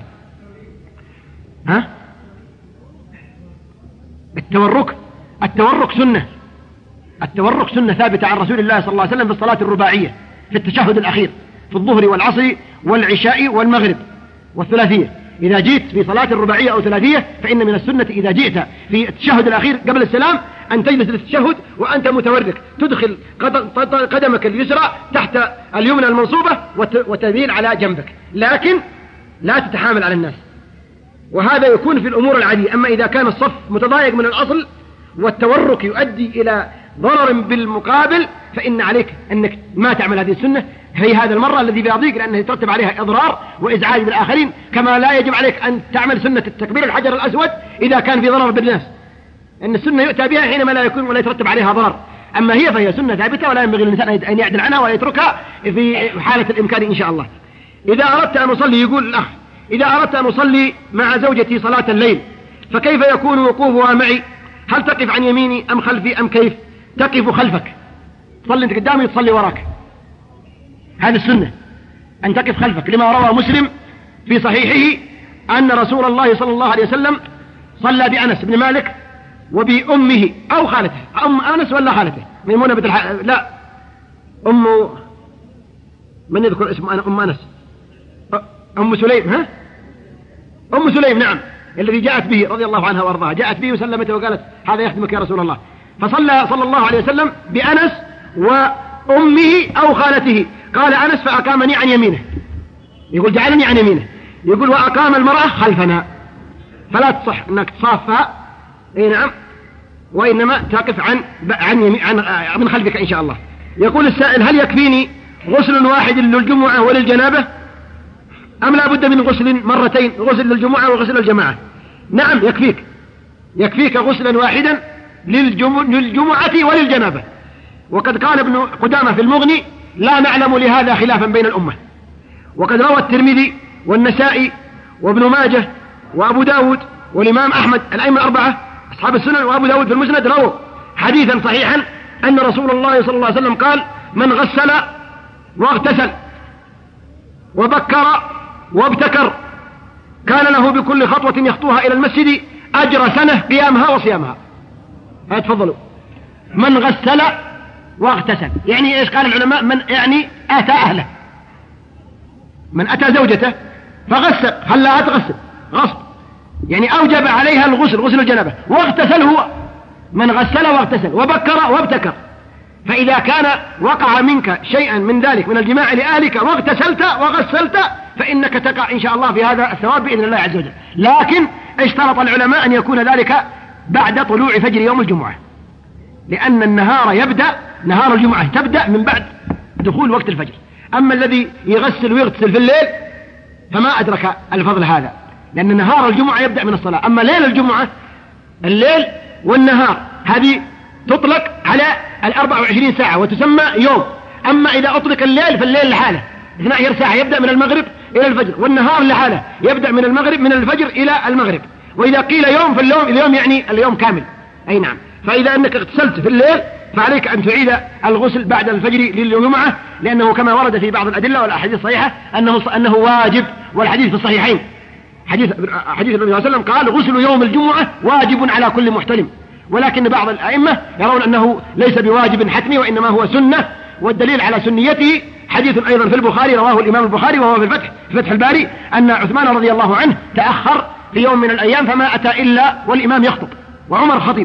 التورك سنة. التورك سنة ثابتة عن رسول الله صلى الله عليه وسلم في الصلاة الرباعية في التشهد الأخير في الظهر والعصر والعشاء والمغرب والثلاثية. إذا جئت في صلاة الرباعية أو ثلاثية فإن من السنة إذا جئت في التشهد الأخير قبل السلام أن تجلس للتشهد وأنت متورك، تدخل قدمك اليسرى تحت اليمنى المنصوبة وتميل على جنبك، لكن لا تتحامل على الناس. وهذا يكون في الأمور العادية. أما إذا كان الصف متضايق من الأصل والتورك يؤدي إلى ضرر بالمقابل فإن عليك أنك ما تعمل هذه السنة في هذا المرة الذي بها ضيق، لأنه يترتب عليها إضرار وإزعاج بالآخرين. كما لا يجب عليك أن تعمل سنة التكبير الحجر الأسود إذا كان في ضرر بالناس، أن السنة يؤتى بها حينما لا يكون ولا يترتب عليها ضرر. أما هي فهي سنة ثابتة ولا ينبغي للإنسان أن يعدل عنها ولا يتركها في حالة الإمكان إن شاء الله. إذا أردت أن أصلي، يقول الأخ، إذا أردت أن أصلي مع زوجتي صلاة الليل فكيف يكون وقوفها معي؟ هل تقف عن يميني أم خلفي أم كيف؟ تقف خلفك، تصلي أنت قدامي تصلي وراك. هذه السنة أن تقف خلفك، لما روى مسلم في صحيحه أن رسول الله صلى الله عليه وسلم صلى بأنس بن مالك وبأمه أو خالته، أم أنس ولا خالته ميمونة بنت لا من يذكر اسم أم أنس؟ أم سليم. أم سليم، نعم، الذي جاءت به رضي الله عنها وارضاها، جاءت به وسلمته وقالت هذا يخدمك يا رسول الله. فصلى صلى الله عليه وسلم بأنس وأمه أو خالته. قال أنس فأقامني عن يمينه، يقول جعلني عن يمينه، يقول وأقام المرأة خلفنا. فلا تصح أنك تصافها، أي نعم، وإنما تقف من خلفك إن شاء الله. يقول السائل هل يكفيني غسل واحد للجمعة وللجنابة أم لا بد من غسل مرتين، غسل للجمعة وغسل للجماعة؟ نعم يكفيك غسلا واحدا للجمعة وللجنابة. وقد قال ابن قدامة في المغني لا نعلم لهذا خلافا بين الأمة. وقد روى الترمذي والنسائي وابن ماجه وأبو داود والإمام أحمد الأئمة الأربعة أصحاب السنن وأبو داود في المسند رووا حديثا صحيحا أن رسول الله صلى الله عليه وسلم قال من غسل واغتسل وبكر وابتكر كان له بكل خطوة يخطوها إلى المسجد أجر سنة قيامها وصيامها. تفضلوا. من غسل واغتسل يعني إيش؟ قال العلماء من يعني أتى أهله، من أتى زوجته فغسل خلاها تغسل غصب، يعني أوجب عليها الغسل، غسل الجنابة، واغتسل هو من غسل واغتسل وبكر وابتكر. فإذا كان وقع منك شيئا من ذلك من الجماع لأهلك واغتسلت وغسلت فإنك تقع إن شاء الله في هذا الثواب بإذن الله عز وجل. لكن اشترط العلماء أن يكون ذلك بعد طلوع فجر يوم الجمعة، لأن النهار يبدأ، نهار الجمعة تبدأ من بعد دخول وقت الفجر. أما الذي يغسل ويغتسل في الليل فما أدرك الفضل هذا، لأن نهار الجمعة يبدأ من الصلاة. أما ليل الجمعة، الليل والنهار هذه تطلق على 24 ساعة وتسمى يوم. أما إذا أطلق الليل فالليل لحاله 12 ساعة يبدأ من المغرب إلى الفجر، والنهار لحاله يبدأ من المغرب من الفجر إلى المغرب. وإذا قيل يوم فاليوم يعني اليوم كامل. أي نعم. فإذا أنك اغتسلت في الليل فعليك أن تعيد الغسل بعد الفجر للجمعة، لأنه كما ورد في بعض الأدلة والأحاديث الصحيحة أنه واجب. والحديث في الصحيحين حديث النبي صلى الله عليه وسلم قال غسل يوم الجمعة واجب على كل محتلم. ولكن بعض الأئمة يرون أنه ليس بواجب حتمي وإنما هو سنة، والدليل على سنيته حديث أيضا في البخاري رواه الإمام البخاري وهو في فتح الباري أن عثمان رضي الله عنه تأخر في يوم من الأيام فما أتى إلا والإمام يخطب وعمر خطيب،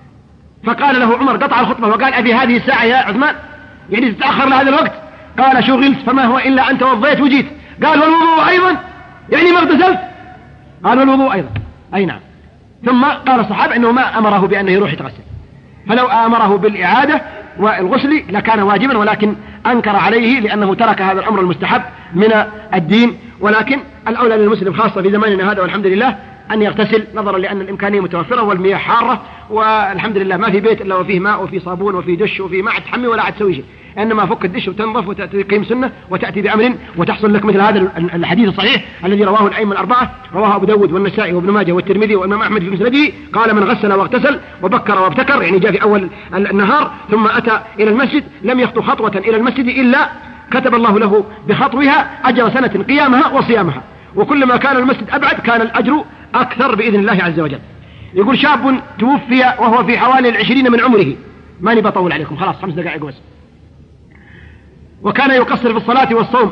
فقال له عمر قطع الخطبة وقال أبي هذه الساعة يا عثمان، يعني تتأخر لهذا الوقت؟ قال شغلت فما هو إلا أن توضيت وجيت. قال والوضوء أيضا، يعني ما اغتسلت؟ قال والوضوء أيضا. أي نعم. ثم قال الصحابة أنه ما أمره بأنه يروح يتغسل، فلو أمره بالإعادة والغسل لكان واجبا، ولكن أنكر عليه لأنه ترك هذا الأمر المستحب من الدين. ولكن الأولى للمسلم خاصة في زماننا هذا والحمد لله أن يغتسل، نظرا لأن الإمكانية متوفرة والمياه حارة، والحمد لله ما في بيت إلا وفيه ماء وفيه صابون وفيه دش وفيه ما عاد تحمي ولا عاد تسوي شيء، إنما فك الدش وتنظف وتقيم سنة وتأتي بأمر وتحصل لك مثل هذا الحديث الصحيح الذي رواه الأئمة الأربعة، رواه أبو داود والنسائي وابن ماجه والترمذي والإمام أحمد في مسنده، قال من غسل واغتسل وبكر وابتكر، يعني جاء في أول النهار ثم أتى إلى المسجد لم يخطو خطوة إلى المسجد إلا كتب الله له بخطوها أجر سنة قيامها وصيامها، وكلما كان المسجد أبعد كان الأجر أكثر بإذن الله عز وجل. يقول شاب توفي وهو في حوالي 20 من عمره، ماني بطول عليكم خلاص 5 دقائق بس، وكان يقصر في الصلاة والصوم،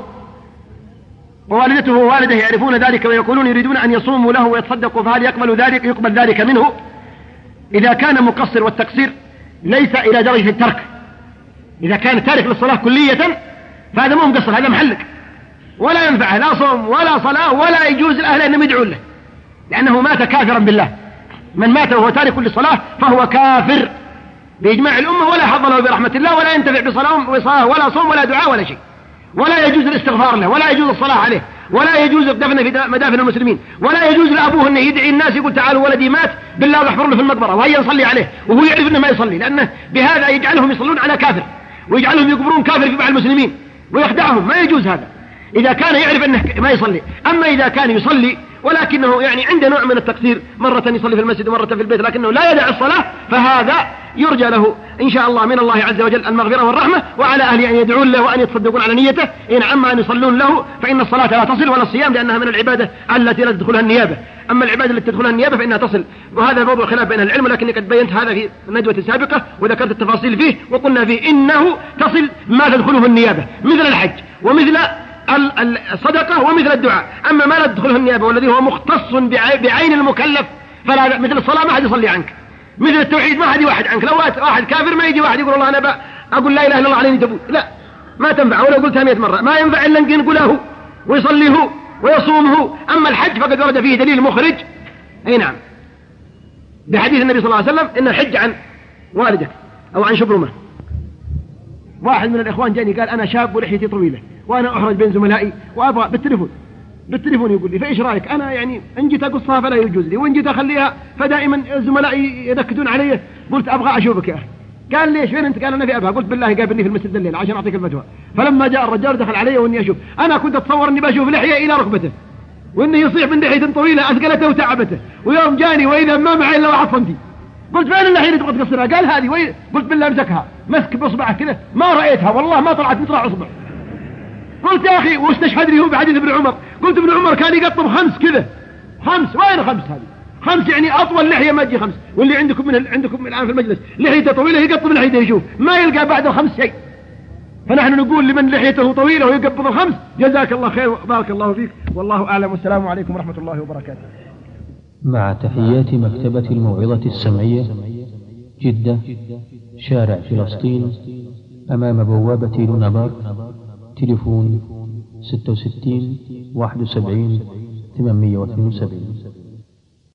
ووالدته ووالده يعرفون ذلك ويقولون يريدون أن يصوموا له ويتصدقوا، فهل يقبل ذلك منه؟ إذا كان مقصر والتقصير ليس إلى درجة الترك، إذا كان تارك للصلاة كلية فهذا مو مقصر، هذا محلك ولا ينفعه لا صوم ولا صلاة ولا يجوز لأهله أنهم يدعون له، لأنه مات كافرا بالله. من مات وهو تارك للصلاة فهو كافر بإجماع الأمة، ولا حظ له برحمة الله، ولا ينتفع بصلاة ولا صوم ولا دعاء ولا شيء، ولا يجوز الاستغفار له، ولا يجوز الصلاة عليه، ولا يجوز الدفن في مدافن المسلمين، ولا يجوز لأبوه أنه يدعي الناس يقول تعالوا ولدي مات بالله واحفر له في المقبرة وهيا نصلي عليه وهو يعرف أنه ما يصلي، لأنه بهذا يجعلهم يصلون على كافر ويجعلهم يقبرون كافر في بعض المسلمين ويخدعهم، ما يجوز هذا إذا كان يعرف أنه ما يصلي. أما إذا كان يصلي ولكنه يعني عنده نوع من التقصير، مرة يصلي في المسجد ومرة في البيت لكنه لا يدع الصلاة، فهذا يرجى له إن شاء الله من الله عز وجل المغفرة والرحمة، وعلى أهله أن يدعون له وأن يتصدقون على نيته، إن عما أن يصلون له، فإن الصلاة لا تصل ولا الصيام لأنها من العبادة التي لا تدخلها النيابة، أما العبادة التي تدخلها النيابة فإنها تصل. وهذا موضوع خلاف بين العلم، لكني قد بينت هذا في الندوة السابقة وذكرت التفاصيل فيه، وقلنا فيه إنه تصل ما تدخله النيابة مثل الحج ومثل الصدقة ومثل الدعاء. أما ما لا تدخله النيابة والذي هو مختص بعين المكلف فلا، مثل الصلاة ما حد يصلي عنك، مثل التوحيد ما حد يوحد عنك، لو واحد كافر ما يجي واحد يقول الله أنا أقول لا إله إلا الله عليني تبوت، لا ما تنفع، ولو قلتها 100 مرة ما ينفع إلا أن يقوله ويصليه ويصومه. أما الحج فقد ورد فيه دليل مخرج، أي نعم، بحديث النبي صلى الله عليه وسلم إن الحج عن والدك أو عن شبرمة. واحد من الإخوان جاني قال أنا شاب ولحيتي طويلة وأنا أحرج بين زملائي وأبغى بالتليفون يقول لي فإيش رأيك؟ أنا يعني إن جيت أقصها فلا يجوز لي، وإن جيت أخليها فدائما زملائي ينكدون علي. قلت أبغى أشوفك يا أخي. قال ليش فين أنت؟ قال أنا في أبها. قلت بالله قابلني في المسجد الليل عشان أعطيك الفتوى. فلما جاء الرجال دخل علي وإني أشوف، أنا كنت أتصور إني بشوف لحية إلى ركبته وإنه يصيح من لحية طويلة أثقلته وتعبته، ويوم جاني وإذا ما معي إلا 1 سنتي. قلت فين اللحية اللي تبغى تقصرها؟ قال هذه. قلت بالله امسكها، مسك بإصبعه كذا ما رأيتها والله ما طلعت مطلع إصبع. قلت يا أخي واستشهد لي هو بحديث ابن عمر. قلت ابن عمر كان يقطب 5 كذا 5. وين 5 هذه؟ 5 يعني أطول لحية ما تجي 5. واللي عندكم الآن في المجلس لحيته طويلة يقطب لحيته يشوف ما يلقى بعد 5 شيء. فنحن نقول لمن لحيته طويلة ويقبض 5 جزاك الله خير وبارك الله فيك. والله أعلم، والسلام عليكم ورحمة الله وبركاته. مع تحيات مكتبة الموعظة السمعية، جدة، شارع فلسطين، أمام بوابة لونا بارك. تليفون 66 71 872.